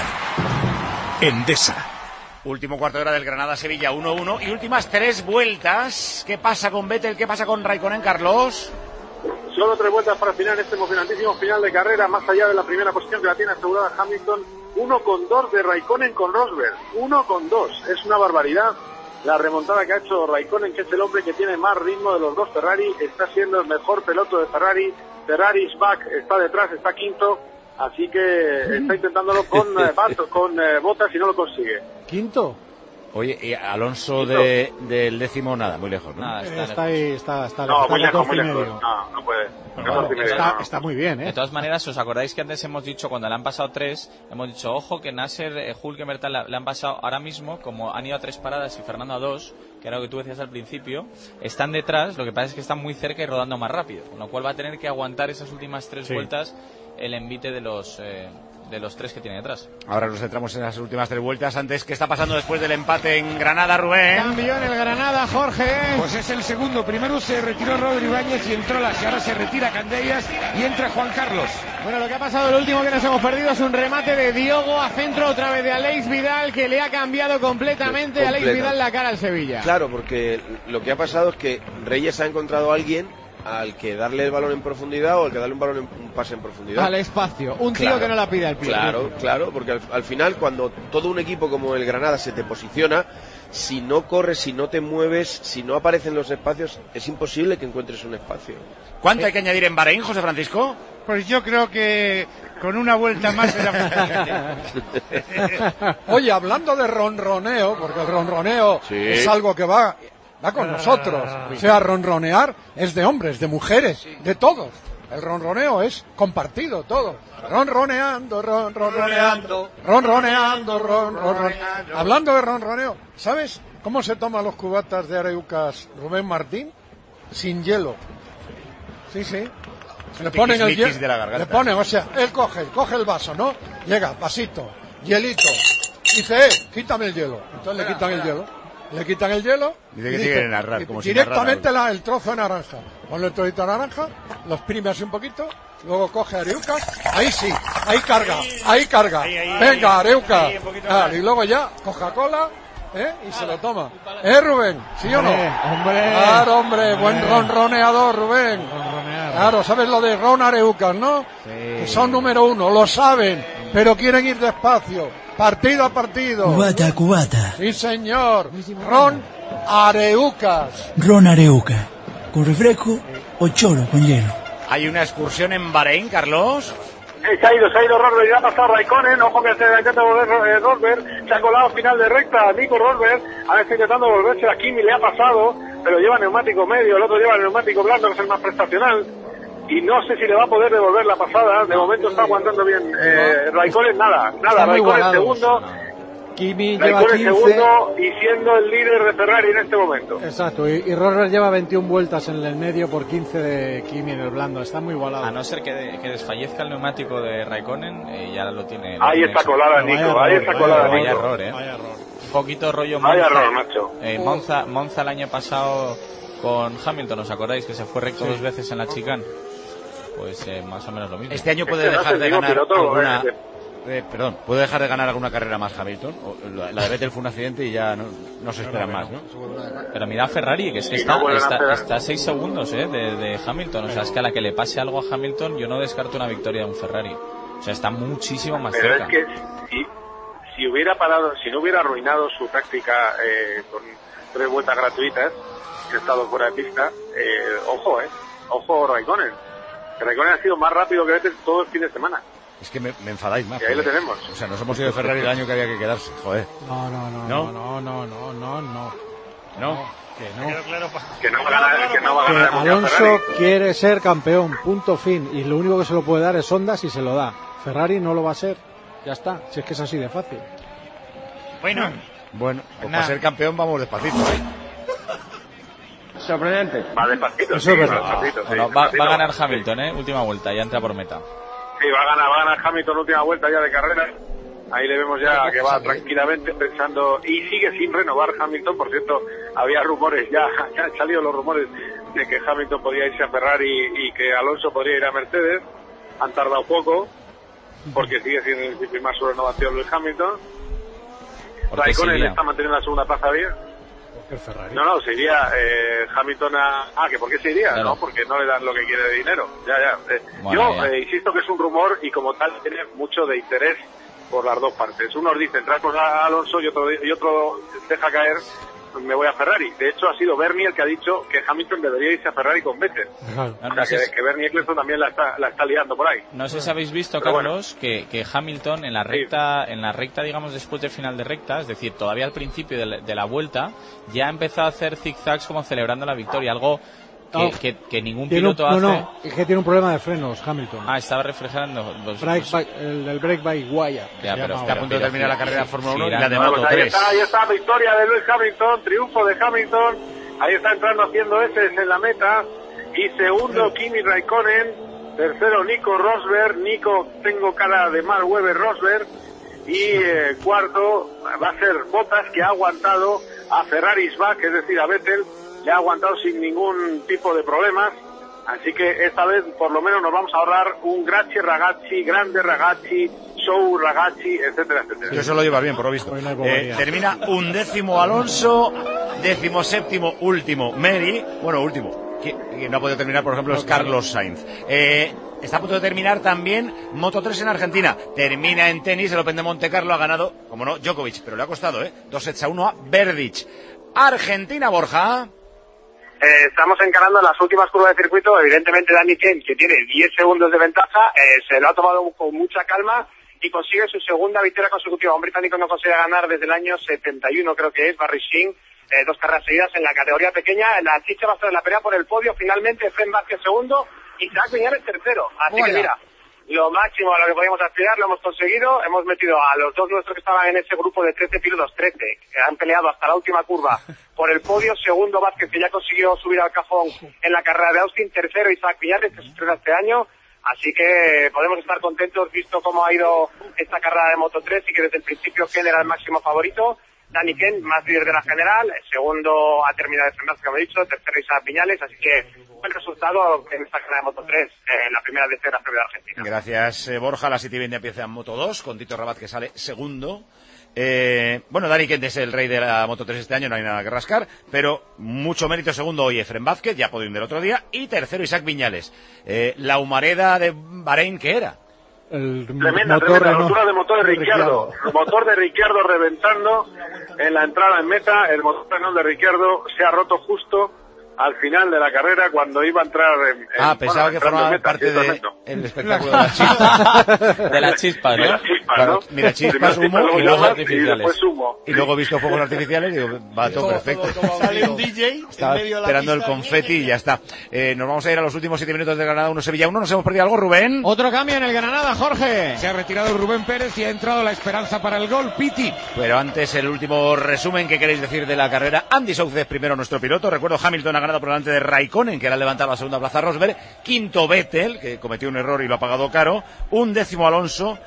Endesa. Último cuarto de hora del Granada-Sevilla 1-1 y últimas 3 vueltas. ¿Qué pasa con Vettel? ¿Qué pasa con Raikkonen, Carlos? Solo 3 vueltas para el final, este emocionantísimo final de carrera, más allá de la primera posición que la tiene asegurada Hamilton. 1-2 de Raikkonen con Rosberg. 1-2. Es una barbaridad la remontada que ha hecho Raikkonen, que es el hombre que tiene más ritmo de los dos Ferrari. Está siendo el mejor piloto de Ferrari. Ferrari's back, está detrás, está quinto. Así que está intentándolo con Bottas y no lo consigue. ¿Quinto? Oye, y Alonso del décimo, nada, muy lejos, ¿no? Nada, está ahí, está no, muy lejos, muy lejos. No puede. Está muy bien, ¿eh? De todas maneras, ¿os acordáis que antes hemos dicho, cuando le han pasado 3, hemos dicho, ojo, que Nasser, Hülkenberg le han pasado ahora mismo, como han ido a 3 paradas y Fernando a 2, que era lo que tú decías al principio, están detrás, lo que pasa es que están muy cerca y rodando más rápido, con lo cual va a tener que aguantar esas últimas 3 vueltas el envite de los 3 que tiene detrás. Ahora nos centramos en las últimas 3 vueltas. Antes, ¿qué está pasando después del empate en Granada, Rubén? Cambio en el Granada, Jorge. Pues es el segundo. Primero se retiró Rodri Ibáñez y entró Las, y ahora se retira Candellas y entra Juan Carlos. Bueno, lo que ha pasado, el último que nos hemos perdido es un remate de Diogo a centro otra vez de Aleix Vidal, que le ha cambiado completamente a Aleix Vidal la cara al Sevilla. Claro, porque lo que ha pasado es que Reyes ha encontrado a alguien al que darle el balón en profundidad o al que darle un pase en profundidad. Al espacio, un tío que no la pide al pie. Claro, porque al final cuando todo un equipo como el Granada se te posiciona, si no corres, si no te mueves, si no aparecen los espacios, es imposible que encuentres un espacio. ¿Cuánto hay que añadir en Bahrein, José Francisco? Pues yo creo que con una vuelta más será. Oye, hablando de ronroneo, porque el ronroneo es algo que va va con nosotros. O sea, ronronear es de hombres, de mujeres, de todos. El ronroneo es compartido, todo. Ronroneando, ronroneando, ronroneando. Hablando de ronroneo, ¿sabes cómo se toman los cubatas de Areucas Rubén Martín? Sin hielo. Sí. Le ponen el hielo, le ponen, o sea, él coge el vaso, ¿no? Llega, vasito, hielito. Dice, quítame el hielo. Entonces le quitan el hielo. Le quitan el hielo. Dice que tiene que narrar, como directamente el trozo de naranja. Ponle el trocito de naranja, lo exprime así un poquito, luego coge Areucas, ahí sí, ahí carga. Venga, Areucas. Y luego ya, Coca-Cola, y se lo toma. Rubén? ¿Sí o no? Hombre. Claro, hombre, buen ronroneador, Rubén. Claro, ¿sabes lo de Ron Areucas, no? Sí. Que son número 1, lo saben, pero quieren ir despacio, partido a partido. Cubata. Sí, señor. Ron Areucas. Ron Areuca. ¿Con refresco o choro con hielo? Hay una excursión en Bahrein, Carlos. Se ha ido Rosberg, ya ha pasado Raikkonen, ojo que se intenta volver Rosberg, se ha colado final de recta Nico Rosberg, ahora está intentando volverse a Kimi, le ha pasado, pero lleva neumático medio, el otro lleva neumático blando, que es el más prestacional, y no sé si le va a poder devolver la pasada, de momento está aguantando bien Raikkonen, nada, Raikkonen segundo, Kimi lleva Raikkonen 15. segundo y siendo el líder de Ferrari en este momento. Exacto, y Rosberg lleva 21 vueltas en el medio por 15 de Kimi en el blando, está muy igualado. A no ser que desfallezca el neumático de Raikkonen, ya lo tiene. Ahí está colada Nico, ahí está colada Nico. Vaya error, Un poquito rollo Monza. Vaya error, macho. Monza el año pasado con Hamilton, ¿os acordáis? Que se fue recto 2 veces en la chicane. Pues más o menos lo mismo. Este año puede dejar de ganar alguna... ¿puede dejar de ganar alguna carrera más Hamilton? La de Vettel fue un accidente y ya no se espera más, ¿no? Pero mira a Ferrari, que es que está a 6 segundos de Hamilton. O sea, es que a la que le pase algo a Hamilton, yo no descarto una victoria de un Ferrari. O sea, está muchísimo más pero cerca. Pero es que si hubiera parado, si no hubiera arruinado su táctica con 3 vueltas gratuitas, que ha estado fuera de pista, ojo Raikkonen. Raikkonen ha sido más rápido que Vettel todo el fin de semana. Es que me enfadáis más. Y ahí lo tenemos. O sea, nos hemos ido de Ferrari el año que había que quedarse. Joder. No. Que no va a ganar. Alonso quiere ser campeón, punto fin. Y lo único que se lo puede dar es Honda si se lo da. Ferrari no lo va a ser. Ya está. Si es que es así de fácil. Bueno, pues para ser campeón vamos despacito. Sorprendente. Va despacito. Eso es verdad. Bueno, va a ganar Hamilton, última vuelta, ya entra por meta. Sí, va a ganar Hamilton última vuelta ya de carrera. Ahí le vemos ya que va tranquilamente pensando, y sigue sin renovar Hamilton. Por cierto, había rumores, ya han salido los rumores de que Hamilton podía irse a Ferrari y que Alonso podría ir a Mercedes. Han tardado poco, porque sigue sin firmar su renovación Lewis Hamilton. Raikkonen está manteniendo la segunda plaza bien. No, se iría Hamilton que ¿por qué se iría? Claro. No, porque no le dan lo que quiere de dinero. Insisto que es un rumor y como tal tiene mucho de interés por las dos partes. Unos dicen traemos a Alonso y otro deja caer, me voy a Ferrari. De hecho ha sido Bernie el que ha dicho que Hamilton debería irse a Ferrari con Vettel. Que Bernie Eccleston también la está liando por ahí. No sé si habéis visto, Carlos, que Hamilton en la recta, digamos después del final de recta, es decir, todavía al principio de la vuelta, ya empezó a hacer zigzags como celebrando la victoria, algo que ningún piloto hace. No, es que tiene un problema de frenos Hamilton. Estaba reflejando el break by wire. Ya, pero está a punto de terminar la carrera de Fórmula 1 y la de Moto 3. Ahí está, victoria de Lewis Hamilton, triunfo de Hamilton. Ahí está entrando haciendo ese en la meta. Y segundo, Kimi Raikkonen. Tercero, Nico Rosberg. Nico, tengo cara de Mark Webber Rosberg. Y cuarto va a ser Bottas, que ha aguantado a Ferraris back, es decir, a Vettel. Le ha aguantado sin ningún tipo de problemas, así que esta vez por lo menos nos vamos a ahorrar un grazie ragazzi, grande ragazzi, show ragazzi, etcétera, etcétera. Eso lo lleva bien, por lo visto. Termina 11º Alonso, 17º último Mary, último, que no ha podido terminar, por ejemplo, es Carlos Sainz. Está a punto de terminar también Moto 3 en Argentina. Termina en tenis, el Open de Monte Carlo ha ganado, como no, Djokovic, pero le ha costado, 2-1 a Berdych. Argentina, Borja. Estamos encarando las últimas curvas de circuito. Evidentemente Dani Chen, que tiene 10 segundos de ventaja, se lo ha tomado con mucha calma y consigue su segunda victoria consecutiva. Un británico no consigue ganar desde el año 71, creo que es, Barry Sheen, 2 carreras seguidas en la categoría pequeña. La chicha va a estar en la pelea por el podio. Finalmente, Efrén Vázquez segundo y Isaac Viñales tercero. Así que mira, lo máximo a lo que podíamos aspirar lo hemos conseguido. Hemos metido a los 2 nuestros que estaban en ese grupo de 13 pilotos, 13, que han peleado hasta la última curva por el podio. Segundo, Vázquez, que ya consiguió subir al cajón en la carrera de Austin. Tercero, Isaac Viñales, que se estrena este año. Así que podemos estar contentos visto cómo ha ido esta carrera de Moto3 y que desde el principio Ken era el máximo favorito. Dani Ken, más líder de la general. Segundo ha terminado de frenar, como he dicho. Tercero, Isaac Viñales. Así que buen resultado en esta carrera de Moto3, la primera de la Feria de Argentina. Gracias, Borja. La City 20 empieza en Moto2 con Tito Rabat, que sale segundo. Bueno, Dani Kent es el rey de la Moto3 este año, no hay nada que rascar, pero mucho mérito. Segundo hoy Efrén Vázquez, ya podium del otro día, y tercero Isaac Viñales. La humareda de Bahrein, ¿qué era? Tremenda rotura de motor de Ricciardo. El motor de Ricciardo reventando en la entrada en meta. El motor de Ricciardo se ha roto justo al final de la carrera cuando iba a entrar en pensaba que formaba parte del espectáculo de la chispa. De la chispa, ¿no? De la chispa, claro, ¿no? mira, chispas, humo y luego artificiales. Y luego he visto fuegos artificiales y digo, va todo perfecto. Sale un DJ estaba esperando el confeti y ya está. Nos vamos a ir a los últimos 7 minutos de Granada 1 Sevilla 1. ¿Nos hemos perdido algo, Rubén? Otro cambio en el Granada, Jorge. Se ha retirado Rubén Pérez y ha entrado la esperanza para el gol, Piti. Pero antes, el último resumen. ¿Qué queréis decir de la carrera? Andy Soucek primero, nuestro piloto. Recuerdo, Hamilton ha ganado por delante de Raikkonen, que le ha levantado la segunda plaza a Rosberg. Quinto, Vettel, que cometió un error y lo ha pagado caro. 11º Alonso.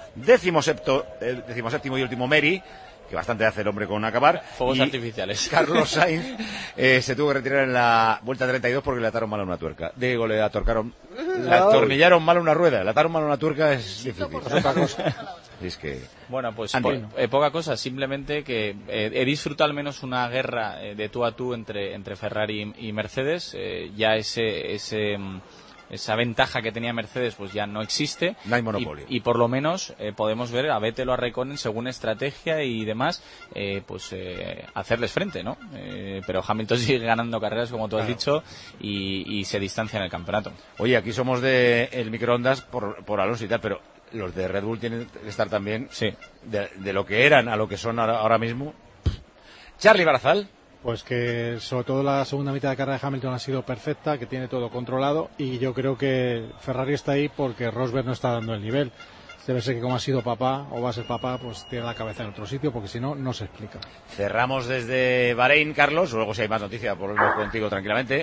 17º y último Meri, que bastante hace el hombre con acabar. Fuegos artificiales. Carlos Sainz se tuvo que retirar en la vuelta 32 porque le ataron mal a una tuerca. Digo, le atornillaron mal una rueda. Le ataron mal a una tuerca es difícil. Es otra cosa. Es que... Bueno, pues poca cosa, simplemente que he disfrutado al menos una guerra de tú a tú entre Ferrari y Mercedes. Ya esa ventaja que tenía Mercedes pues ya no existe. No hay monopolio. Y por lo menos podemos ver a Vettel o a Raikkonen, según estrategia y demás, hacerles frente, ¿no? Pero Hamilton sigue ganando carreras, como tú has dicho, y se distancia en el campeonato. Oye, aquí somos de el microondas por Alonso y tal, pero los de Red Bull tienen que estar también de lo que eran a lo que son ahora mismo. Charlie Barazal. Pues que sobre todo la segunda mitad de carrera de Hamilton ha sido perfecta, que tiene todo controlado, y yo creo que Ferrari está ahí porque Rosberg no está dando el nivel. Debe ser que como ha sido papá o va a ser papá, pues tiene la cabeza en otro sitio, porque si no, no se explica. Cerramos desde Bahrein, Carlos, luego si hay más noticias volvemos contigo tranquilamente.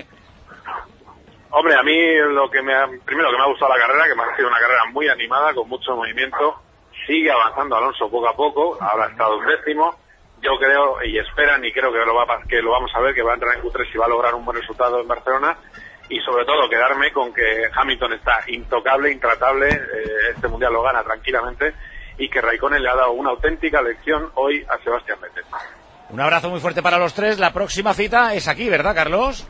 Hombre, a mí primero que me ha gustado la carrera, que me ha sido una carrera muy animada, con mucho movimiento. Sigue avanzando Alonso poco a poco, ahora ha estado 11º. Yo creo y esperan y creo que lo vamos a ver, que va a entrar en Q3 y va a lograr un buen resultado en Barcelona. Y sobre todo quedarme con que Hamilton está intocable, intratable, este mundial lo gana tranquilamente, y que Raikkonen le ha dado una auténtica lección hoy a Sebastián Vettel. Un abrazo muy fuerte para los tres. La próxima cita es aquí, ¿verdad, Carlos?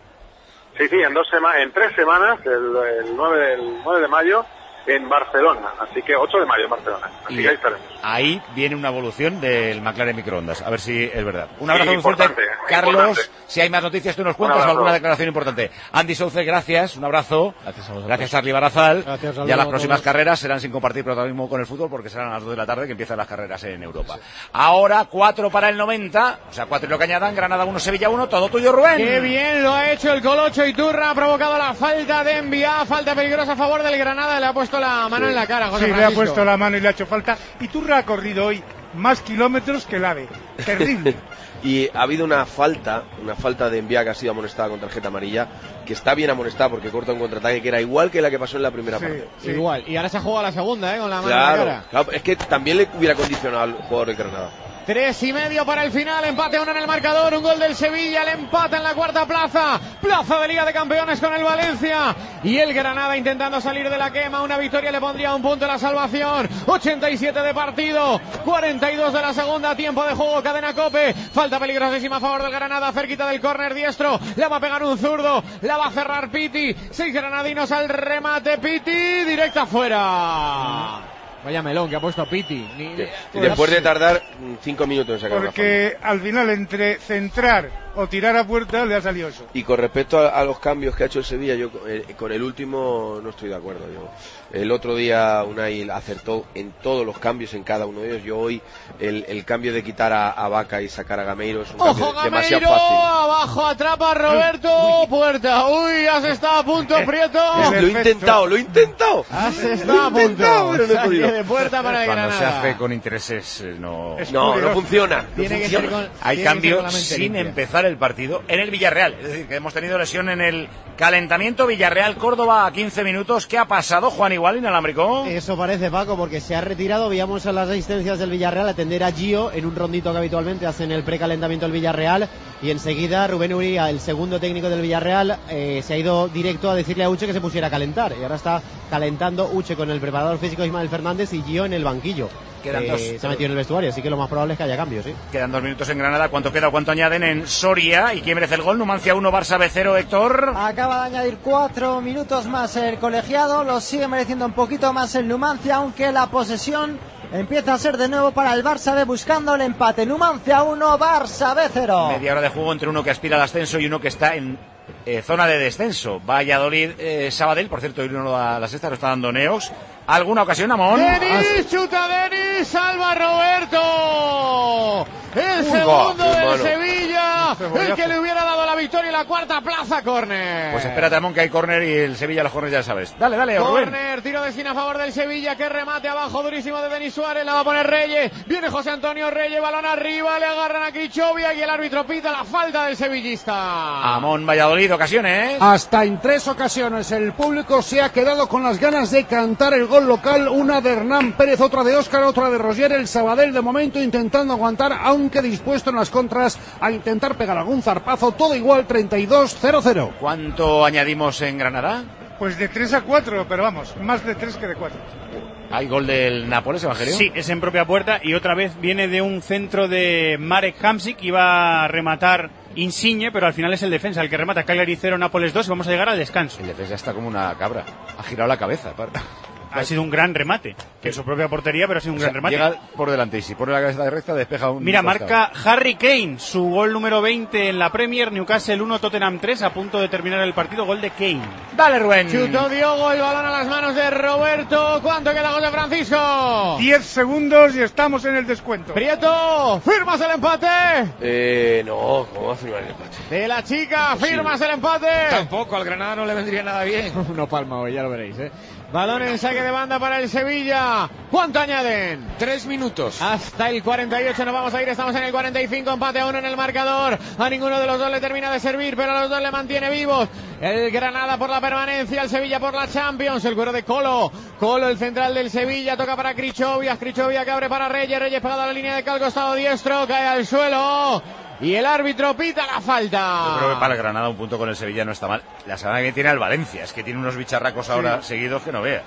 Sí, en 3 semanas, el 9 de mayo, en Barcelona, así que 8 de mayo en Barcelona, así que ahí estaremos. Ahí viene una evolución del McLaren microondas, a ver si es verdad. Un abrazo muy fuerte, Carlos. Importante. Si hay más noticias, tú nos cuentas alguna declaración importante. Andy Soucek, gracias, un abrazo. Gracias Charlie Barazal. Ya las próximas carreras serán sin compartir protagonismo con el fútbol, porque serán a las 2 de la tarde que empiezan las carreras en Europa. Ahora 4 para el 90, o sea 4 y lo que añadan. Granada 1, Sevilla 1, todo tuyo, Rubén. Qué bien lo ha hecho el Colocho Iturra, ha provocado la falta de Envía, falta peligrosa a favor del Granada, le ha puesto la mano en la cara, José Francisco. Le ha puesto la mano y le ha hecho falta. Iturra ha corrido hoy más kilómetros que el AVE. Terrible. Y ha habido una falta de Envía que ha sido amonestada con tarjeta amarilla, que está bien amonestada porque corta un contraataque que era igual que la que pasó en la primera parte. Sí. Igual, y ahora se ha jugado la segunda, con la mano en la cara. Claro, es que también le hubiera condicionado al jugador de Granada. 3:30 para el final, empate 1 en el marcador, un gol del Sevilla, el empate en la cuarta plaza de Liga de Campeones con el Valencia, y el Granada intentando salir de la quema. Una victoria le pondría un punto a la salvación. 87 de partido, 42 de la segunda, tiempo de juego, cadena COPE, falta peligrosísima a favor del Granada, cerquita del córner diestro, la va a pegar un zurdo, la va a cerrar Piti, 6 granadinos al remate, Piti, directa afuera. Vaya melón que ha puesto Piti. Y después de tardar 5 minutos en sacar porque al final, entre centrar o tirar a puerta, le ha salido eso. Y con respecto a los cambios que ha hecho el Sevilla, yo con el último no estoy de acuerdo. El otro día Unai acertó en todos los cambios, en cada uno de ellos. Yo hoy el cambio de quitar a Vaca y sacar a Gameiro es un cambio demasiado fácil. Abajo atrapa Roberto, puerta. Uy, has estado a punto, Prieto. Lo he intentado. Has estado a punto. Pero no he podido. De puerta para el Cuando Granada. se hace con intereses no funciona. Tiene que ser con, hay tiene cambio que ser con la mente sin limpia. empezar el partido en el Villarreal. Es decir, que hemos tenido lesión en el calentamiento. Villarreal-Córdoba a 15 minutos. ¿Qué ha pasado, Juan Igual, inalámbrico? Eso parece, Paco, porque se ha retirado. Veíamos a las asistencias del Villarreal atender a Gio en un rondito que habitualmente hacen el precalentamiento del Villarreal. Y enseguida Rubén Uría, el segundo técnico del Villarreal, se ha ido directo a decirle a Uche que se pusiera a calentar. Y ahora está calentando Uche con el preparador físico Ismael Fernández y Gio en el banquillo. Quedan dos. Se ha metido en el vestuario, así que lo más probable es que haya cambios, sí. Quedan 2 minutos en Granada. ¿Cuánto queda o cuánto añaden en Soria? ¿Y quién merece el gol? Numancia 1, Barça B0, Héctor. Acaba de añadir 4 minutos más el colegiado. Lo sigue mereciendo un poquito más el Numancia, aunque la posesión empieza a ser de nuevo para el Barça B, buscando el empate. Numancia 1, Barça B0. Media hora de juego entre uno que aspira al ascenso y uno que está en zona de descenso. Valladolid, Sabadell, por cierto, hoy uno da la sexta, lo está dando Neox. ¿Alguna ocasión, Amón? Denis, chuta Denis, salva Roberto. El segundo del Sevilla, el que le hubiera dado la victoria y la cuarta plaza, córner. Pues espérate, Amón, que hay córner y el Sevilla los córneres ya sabes. Dale, Rubén. Córner, tiro de esquina a favor del Sevilla, que remate abajo durísimo de Denis Suárez, la va a poner Reyes. Viene José Antonio Reyes, balón arriba, le agarran a Krichovia y el árbitro pita la falta del sevillista. Amón, Valladolid, ocasiones. Hasta en 3 ocasiones el público se ha quedado con las ganas de cantar el gol local, una de Hernán Pérez, otra de Óscar, otra de Roger. El Sabadell de momento intentando aguantar, aunque dispuesto en las contras a intentar pegar algún zarpazo. Todo igual, 32-0-0. ¿Cuánto añadimos en Granada? Pues de 3 a 4, pero vamos, más de 3 que de 4. ¿Hay gol del Nápoles, Evangelio? Sí, es en propia puerta y otra vez viene de un centro de Marek Hamsik. Iba a rematar Insigne, pero al final es el defensa el que remata. Cagliari 0, Nápoles 2 y vamos a llegar al descanso. El defensa está como una cabra. Ha girado la cabeza. Ha sido un gran remate, que es su propia portería, pero ha sido un gran remate. Llega por delante y si pone la cabeza de recta despeja un... Mira, marca Harry Kane, su gol número 20 en la Premier. Newcastle 1, Tottenham 3, a punto de terminar el partido, gol de Kane. Dale, Rubén. Chutó Diogo, el balón a las manos de Roberto. ¿Cuánto queda, José Francisco? 10 segundos y estamos en el descuento. Prieto, ¿firmas el empate? No, ¿cómo va a firmar el empate? De la chica, ¿firmas el empate? Tampoco, al Granada no le vendría nada bien. No palma hoy, ya lo veréis, Balón en saque de banda para el Sevilla. ¿Cuánto añaden? 3 minutos. Hasta el 48 nos vamos a ir. Estamos en el 45. Empate a 1 en el marcador. A ninguno de los dos le termina de servir, pero a los dos le mantiene vivos. El Granada por la permanencia, el Sevilla por la Champions. El cuero de Colo. Colo, el central del Sevilla. Toca para Krichovia. Krichovia que abre para Reyes. Reyes pegado a la línea de cal, costado diestro. Cae al suelo. Y el árbitro pita la falta. Yo creo que para el Granada un punto con el Sevilla no está mal. La semana que tiene al Valencia, es que tiene unos bicharracos ahora seguidos que no veas.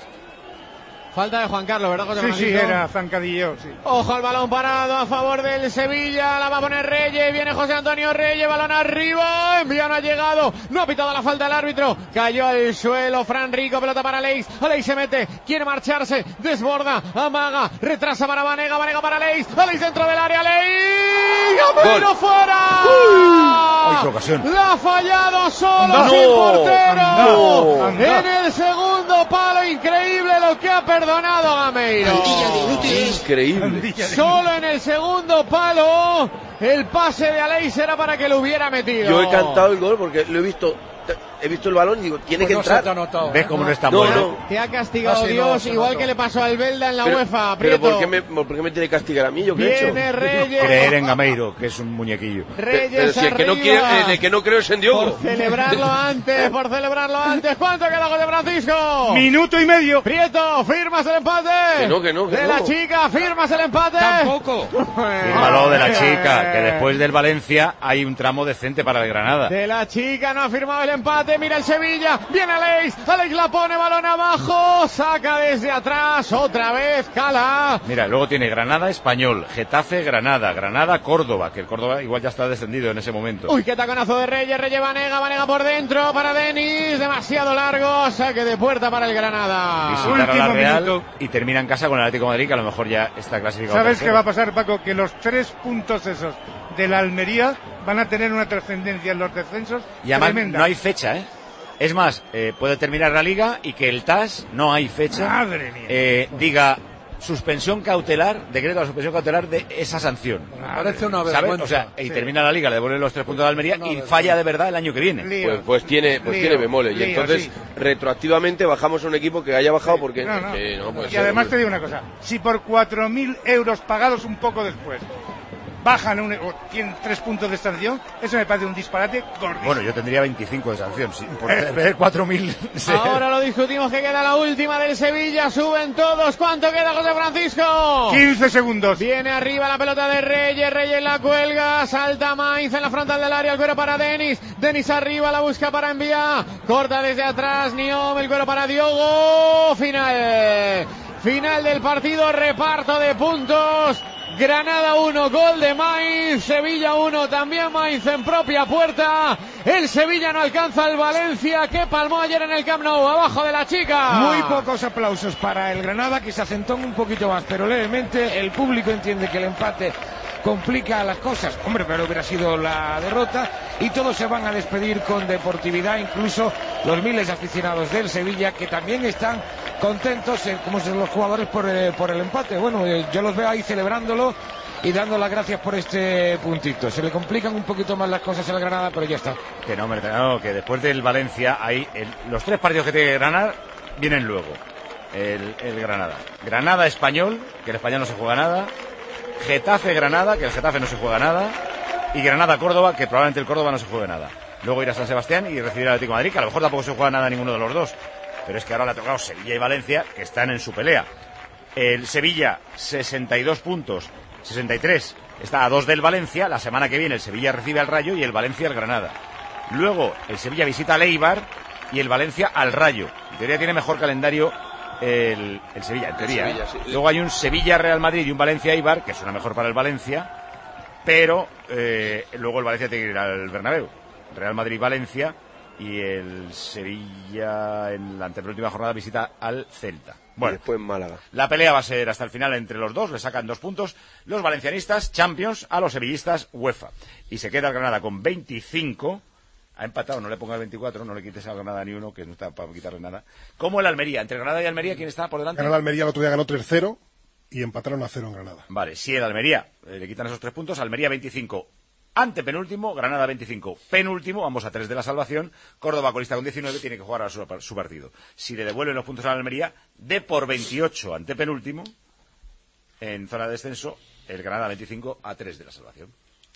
Falta de Juan Carlos, ¿verdad, José Sí, Francisco? era zancadillo, sí. Ojo al balón parado a favor del Sevilla, la va a poner Reyes, viene José Antonio Reyes, balón arriba, envía, no ha llegado, no ha pitado la falta el árbitro, cayó al suelo Fran Rico, pelota para Aleix se mete, quiere marcharse, desborda, amaga, retrasa para Vanega, Vanega para Aleix dentro del área, Aleix, ¡Gameiro fuera! ¡Ay, qué ocasión! La ha fallado solo, ¡No! sin portero, ¡No! en el segundo palo, increíble lo que ha perdonado Gameiro. Increíble. Solo en el segundo palo el pase de Aleix era para que lo hubiera metido. Yo he cantado el gol porque lo he visto el balón y digo, tiene que entrar. ¿Ves cómo no está bueno? Te ha castigado Dios, igual que le pasó al Belda en la UEFA, Prieto. Pero ¿por qué me tiene que castigar a mí? ¿Yo qué he hecho? Viene Reyes. Creer en Gameiro, que es un muñequillo. Reyes pero si el que no creo es en Diogo. Por celebrarlo antes. ¿Cuánto queda, José Francisco? Minuto y medio. Prieto, ¿firmas el empate? Que no. De la chica, ¿firmas el empate? Tampoco. Fírmalo de la chica, que después del Valencia hay un tramo decente para el Granada. De la chica no ha firmado el empate, mira el Sevilla, viene Aleix la pone, balón abajo, saca desde atrás, otra vez, Cala. Mira, luego tiene Granada, Español, Getafe, Granada, Córdoba, que el Córdoba igual ya está descendido en ese momento. Uy, qué taconazo de Reyes, Vanega por dentro, para Denis, demasiado largo, saque de puerta para el Granada. Visitar a la Real y termina en casa con el Atlético de Madrid, que a lo mejor ya está clasificado. ¿Sabes qué va a pasar, Paco? Que los 3 puntos esos de la Almería van a tener una trascendencia en los descensos y además tremenda. No hay fecha, ¿eh? Es más, puede terminar la liga y que el TAS, no hay fecha, Madre mía. diga suspensión cautelar, decreto de suspensión cautelar de esa sanción. Me parece una ¿Sabes? vergüenza. O sea, y Sí. termina la liga, le devuelven los 3 puntos de Almería y falla de verdad el año que viene. Pues tiene bemoles. Y entonces, retroactivamente, bajamos a un equipo que haya bajado porque... No. no puede Y ser, además hombre. te digo una cosa, si por 4.000 euros pagados un poco después bajan o tienen 3 puntos de sanción, eso me parece un disparate gordísimo. Bueno, yo tendría 25 de sanción, sí, por ver 4.000. Sí. Ahora lo discutimos, que queda la última del Sevilla, suben todos. ¿Cuánto queda, José Francisco? 15 segundos. Viene arriba la pelota de Reyes la cuelga, salta Mainz en la frontal del área, el cuero para Denis arriba, la busca para enviar, corta desde atrás Niom, el cuero para Diogo, final del partido, reparto de puntos. Granada 1, gol de Mainz, Sevilla 1, también Mainz en propia puerta. El Sevilla no alcanza al Valencia, que palmó ayer en el Camp Nou, abajo de la chica. Muy pocos aplausos para el Granada, que se asentó un poquito más, pero levemente el público entiende que el empate complica las cosas. Hombre, pero hubiera sido la derrota, y todos se van a despedir con deportividad, incluso los miles de aficionados del Sevilla, que también están contentos, como son los jugadores, por el empate. Bueno, yo los veo ahí celebrándolo y dando las gracias por este puntito. Se le complican un poquito más las cosas al Granada, pero ya está. Que no, que después del Valencia hay los 3 partidos que tiene que ganar vienen luego. El Granada. Granada Español, que el Español no se juega nada. Getafe Granada, que el Getafe no se juega nada. Y Granada Córdoba, que probablemente el Córdoba no se juegue nada. Luego ir a San Sebastián y recibir al Atlético de Madrid, que a lo mejor tampoco se juega nada ninguno de los dos. Pero es que ahora le ha tocado Sevilla y Valencia, que están en su pelea. El Sevilla, 62 puntos, 63, está a 2 del Valencia. La semana que viene el Sevilla recibe al Rayo y el Valencia al Granada. Luego el Sevilla visita al Eibar y el Valencia al Rayo. En teoría tiene mejor calendario el Sevilla, en teoría. Sevilla, sí. Luego hay un Sevilla-Real Madrid y un Valencia-Eibar, que suena mejor para el Valencia, pero luego el Valencia tiene que ir al Bernabéu. Real Madrid-Valencia y el Sevilla en la antepenúltima jornada visita al Celta. Bueno, y después Málaga. La pelea va a ser hasta el final entre los dos, le sacan 2 puntos los valencianistas, Champions, a los sevillistas, UEFA. Y se queda el Granada con 25, ha empatado, no le ponga 24, no le quites a Granada ni uno, que no está para quitarle nada. Como el Almería, entre Granada y Almería, ¿quién está por delante? Granada-Almería el otro día ganó 3-0 y empataron a 0 en Granada. Vale, si el Almería le quitan esos 3 puntos, Almería 25. Antepenúltimo, Granada 25. Penúltimo, vamos a 3 de la salvación. Córdoba, colista con 19, tiene que jugar a su partido. Si le devuelven los puntos a la Almería, de por 28 antepenúltimo, en zona de descenso, el Granada 25 a 3 de la salvación.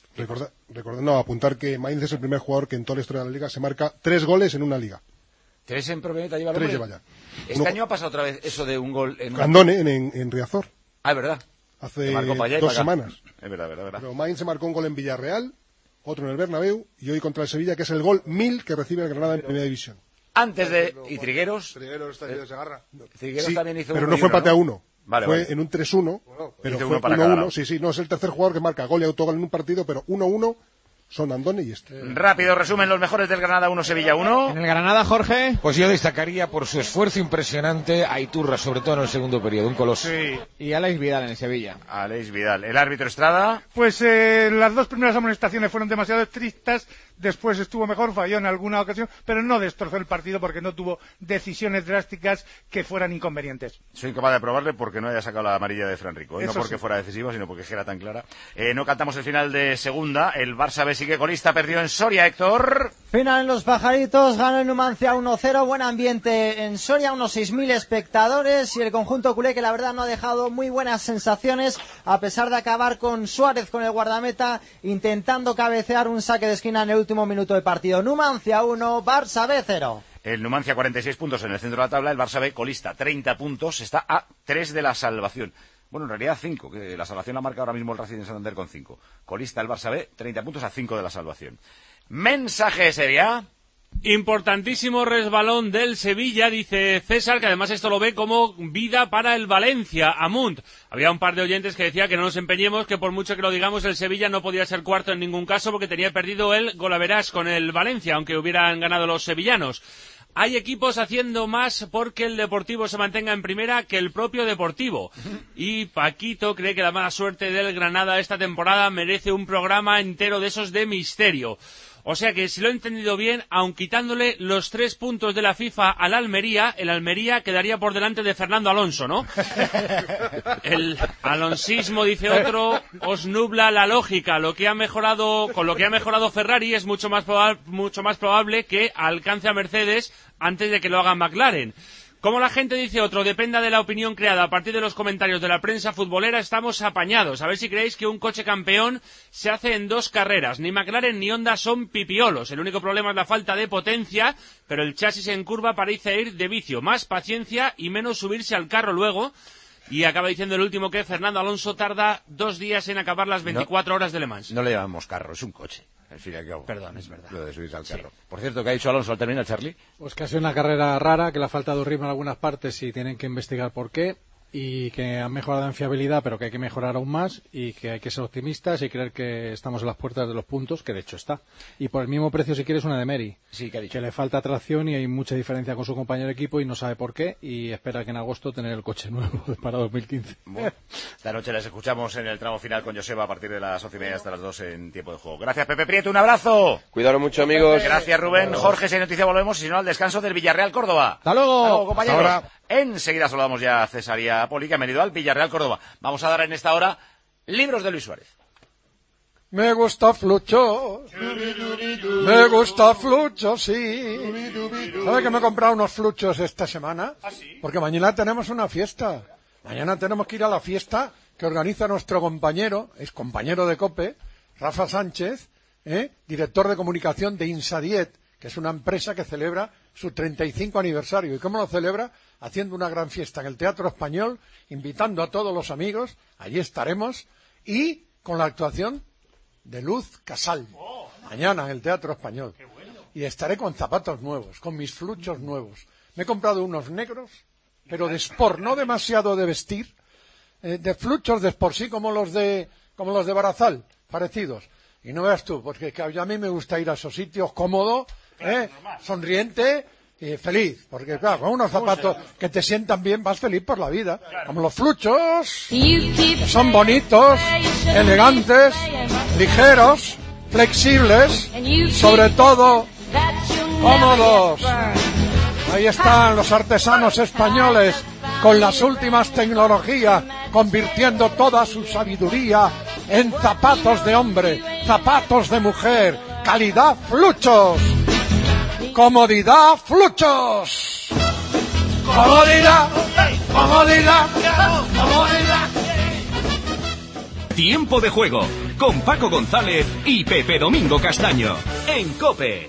Apuntar que Mainz es el primer jugador que en toda la historia de la liga se marca 3 goles en una liga. 3 en promedio lleva el 3 hombre. lleva ya. Este año ha pasado otra vez eso de un gol en Candone en Riazor. Ah, es verdad. Hace marcó para allá y 2 para acá. semanas. Es verdad. Pero Mainz se marcó un gol en Villarreal, otro en el Bernabéu y hoy contra el Sevilla, que es el gol 1000 que recibe el Granada en Primera División. Antes de... ¿Y Trigueros? Trigueros también se agarra. Trigueros Sí, también hizo pero uno no y fue uno, empate ¿no? a 1. Vale, fue vale. en un 3-1, pero hizo fue uno para cada 1-1. lado. Sí, no, es el tercer jugador que marca gol y autogol en un partido, pero 1-1 son Andone y este. Rápido resumen, los mejores del Granada 1, Sevilla 1. En el Granada, Jorge. Pues yo destacaría por su esfuerzo impresionante a Iturra, sobre todo en el segundo periodo, un coloso. Sí. Y Alex Vidal en el Sevilla. Alex Vidal. El árbitro Estrada. Pues las 2 primeras amonestaciones fueron demasiado estrictas, después estuvo mejor, falló en alguna ocasión, pero no destrozó el partido porque no tuvo decisiones drásticas que fueran inconvenientes. Soy incapaz de aprobarle porque no haya sacado la amarilla de Fran Rico, ¿eh? No Eso porque sí. fuera decisivo, sino porque era tan clara. No cantamos el final de segunda. El Barça B sigue colista, perdió en Soria, Héctor. Final en Los Pajaritos, ganó el Numancia 1-0, buen ambiente en Soria, unos 6.000 espectadores y el conjunto culé que la verdad no ha dejado muy buenas sensaciones a pesar de acabar con Suárez, con el guardameta, intentando cabecear un saque de esquina en el último minuto de partido. Numancia 1, Barça B 0. El Numancia 46 puntos en el centro de la tabla, el Barça B colista 30 puntos, está a 3 de la salvación. Bueno, en realidad 5, que la salvación la marca ahora mismo el Racing de Santander con 5. Colista el Barça B, 30 puntos a 5 de la salvación. Mensaje Serie A. Importantísimo resbalón del Sevilla, dice César, que además esto lo ve como vida para el Valencia. Amunt. Había un par de oyentes que decía que no nos empeñemos, que por mucho que lo digamos, el Sevilla no podía ser cuarto en ningún caso porque tenía perdido el golaverás con el Valencia, aunque hubieran ganado los sevillanos. Hay equipos haciendo más porque el Deportivo se mantenga en primera que el propio Deportivo. Y Paquito cree que la mala suerte del Granada esta temporada merece un programa entero de esos de misterio. O sea que, si lo he entendido bien, aun quitándole los 3 puntos de la FIFA al Almería, el Almería quedaría por delante de Fernando Alonso, ¿no? El alonsismo, dice otro, os nubla la lógica. Con lo que ha mejorado Ferrari es mucho más probable que alcance a Mercedes antes de que lo haga McLaren. Como la gente, dice otro, dependa de la opinión creada a partir de los comentarios de la prensa futbolera, estamos apañados. A ver si creéis que un coche campeón se hace en 2 carreras. Ni McLaren ni Honda son pipiolos. El único problema es la falta de potencia, pero el chasis en curva parece ir de vicio. Más paciencia y menos subirse al carro luego. Y acaba diciendo el último que Fernando Alonso tarda 2 días en acabar las 24 horas de Le Mans. No le llamamos carro, es un coche. Al fin y al cabo. Perdón, es verdad. Lo de subirse al carro. Sí. Por cierto, ¿qué ha dicho Alonso al terminar, Charlie? Pues que ha sido una carrera rara, que le ha faltado ritmo en algunas partes y tienen que investigar por qué, y que han mejorado en fiabilidad, pero que hay que mejorar aún más, y que hay que ser optimistas y creer que estamos en las puertas de los puntos, que de hecho está. Y por el mismo precio, si quieres, una de Meri. Sí, que ha dicho. Que le falta tracción y hay mucha diferencia con su compañero de equipo y no sabe por qué, y espera que en agosto tener el coche nuevo para 2015. Bueno, esta noche les escuchamos en el tramo final con Joseba a partir de las 11:30 hasta las 2 en tiempo de juego. Gracias, Pepe Prieto, un abrazo. Cuidaros mucho, amigos. Gracias, Rubén. Jorge, si hay noticia volvemos, y si no, al descanso del Villarreal Córdoba. ¡Hasta luego! ¡Hasta luego, compañeros! Enseguida saludamos ya a César y a Poli, que han venido al Villarreal Córdoba. Vamos a dar en esta hora libros de Luis Suárez. Me gusta Flucho, me gusta Flucho, sí. ¿Sabe que me he comprado unos fluchos esta semana? ¿Ah, sí? Porque mañana tenemos una fiesta. Mañana tenemos que ir a la fiesta que organiza nuestro compañero, es compañero de COPE, Rafa Sánchez, director de comunicación de Insadiet, que es una empresa que celebra su 35 aniversario. ¿Y cómo lo celebra? Haciendo una gran fiesta en el Teatro Español, invitando a todos los amigos, allí estaremos, y con la actuación de Luz Casal, mañana en el Teatro Español. Y estaré con zapatos nuevos, con mis fluchos nuevos. Me he comprado unos negros, pero de sport, no demasiado de vestir, de fluchos de sport, sí, como los de Barazal, parecidos. Y no veas tú, porque a mí me gusta ir a esos sitios cómodo, sonriente y feliz, porque claro, con unos zapatos que te sientan bien vas feliz por la vida, como los fluchos, que son bonitos, elegantes, ligeros, flexibles, sobre todo cómodos. Ahí están los artesanos españoles con las últimas tecnologías, convirtiendo toda su sabiduría en zapatos de hombre, zapatos de mujer, calidad Fluchos. Comodidad Fluchos. Comodidad, comodidad, comodidad. Tiempo de juego con Paco González y Pepe Domingo Castaño en COPE.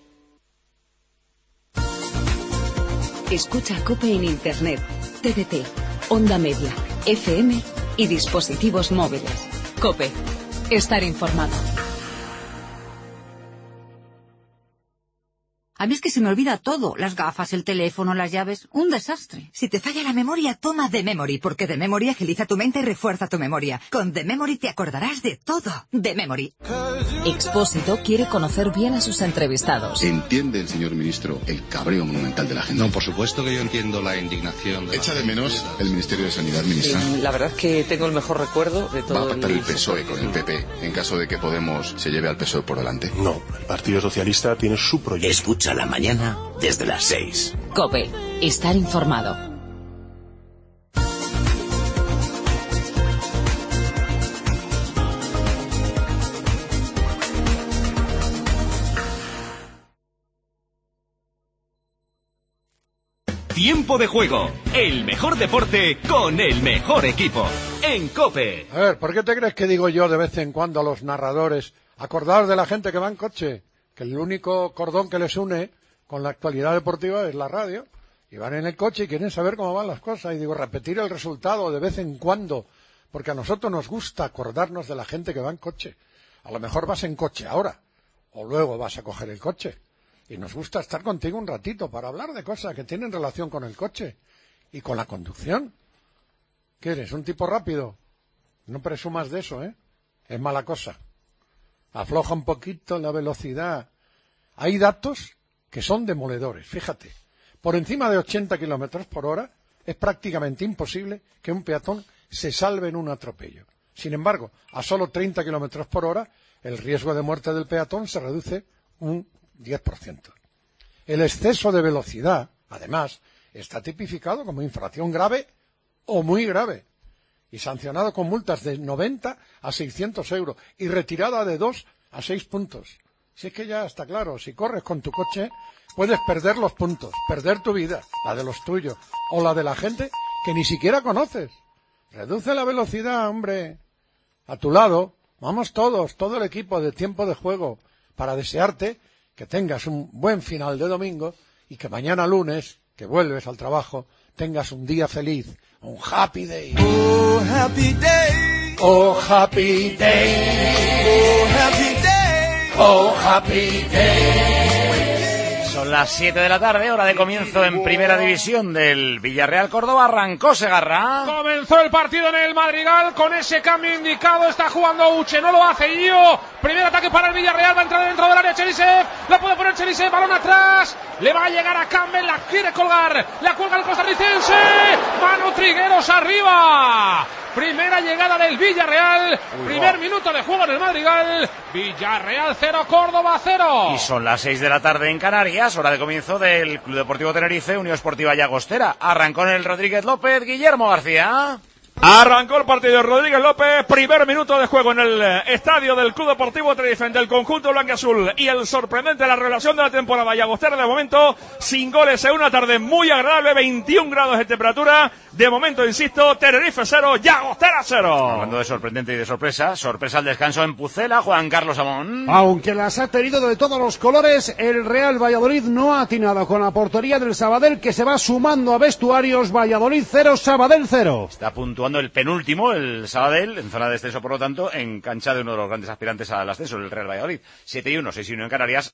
Escucha COPE en Internet, TDT, Onda Media, FM y dispositivos móviles. COPE. Estar informado. A mí es que se me olvida todo, las gafas, el teléfono, las llaves, un desastre. Si te falla la memoria, toma The Memory, porque The Memory agiliza tu mente y refuerza tu memoria. Con The Memory te acordarás de todo. The Memory. Expósito quiere conocer bien a sus entrevistados. ¿Entiende el señor ministro el cabreo monumental de la gente? No, por supuesto que yo entiendo la indignación. ¿Echa de menos el Ministerio de Sanidad, ministra? La verdad es que tengo el mejor recuerdo de todo. ¿Va a pactar el PSOE con el PP en caso de que Podemos se lleve al PSOE por delante? No, el Partido Socialista tiene su proyecto. Escucha la mañana desde las 6. COPE. Estar informado. Tiempo de juego, el mejor deporte con el mejor equipo en COPE. A ver, ¿por qué te crees que digo yo de vez en cuando a los narradores, acordaos de la gente que va en coche, que el único cordón que les une con la actualidad deportiva es la radio, y van en el coche y quieren saber cómo van las cosas, y digo, repetir el resultado de vez en cuando, porque a nosotros nos gusta acordarnos de la gente que va en coche. A lo mejor vas en coche ahora, o luego vas a coger el coche, y nos gusta estar contigo un ratito para hablar de cosas que tienen relación con el coche y con la conducción. ¿Qué eres, un tipo rápido? No presumas de eso, es mala cosa. Afloja un poquito la velocidad. Hay datos que son demoledores. Fíjate, por encima de 80 kilómetros por hora es prácticamente imposible que un peatón se salve en un atropello. Sin embargo, a solo 30 kilómetros por hora, el riesgo de muerte del peatón se reduce un 10%. El exceso de velocidad, además, está tipificado como infracción grave o muy grave y sancionado con multas de 90 a 600 euros y retirada de 2 a 6 puntos. Si es que ya está claro, si corres con tu coche puedes perder los puntos, perder tu vida, la de los tuyos o la de la gente que ni siquiera conoces. Reduce la velocidad, hombre. A tu lado, vamos todos, todo el equipo de Tiempo de Juego, para desearte que tengas un buen final de domingo y que mañana lunes, que vuelves al trabajo, tengas un día feliz, un happy day. Oh, happy day. Oh, happy day. Oh, happy day. Oh, happy day. Son las 7 de la tarde, hora de comienzo en Primera División del Villarreal Córdoba. Arrancó Segarra. Comenzó el partido en el Madrigal con ese cambio indicado. Está jugando Uche, no lo hace Io. Primer ataque para el Villarreal, va a entrar dentro del área Cherisev. La puede poner Cherisev, balón atrás. Le va a llegar a Campbell, la quiere colgar. La cuelga el costarricense. Manu Trigueros arriba. Primera llegada del Villarreal. Primer minuto de juego en el Madrigal. Villarreal 0, Córdoba 0. Y son las 6 de la tarde en Canarias, hora de comienzo del Club Deportivo Tenerife, Unión Esportiva Llagostera. Arrancó en el Rodríguez López, Guillermo García. Arrancó el partido de Rodríguez López, primer minuto de juego en el estadio del Club Deportivo Tenerife del conjunto blanquiazul y el sorprendente la relación de la temporada Llagostera de momento sin goles en una tarde muy agradable, 21 grados de temperatura, de momento insisto, Tenerife 0, Llagostera 0. Hablando de sorprendente y de sorpresa al descanso en Pucela, Juan Carlos Amón. Aunque las ha tenido de todos los colores, el Real Valladolid no ha atinado con la portería del Sabadell, que se va sumando a vestuarios. Valladolid 0, Sabadell 0. Está puntuando el penúltimo, el Sabadell, en zona de descenso, por lo tanto, en cancha de uno de los grandes aspirantes al ascenso, el Real Valladolid. 7-1, 6-1 en Canarias.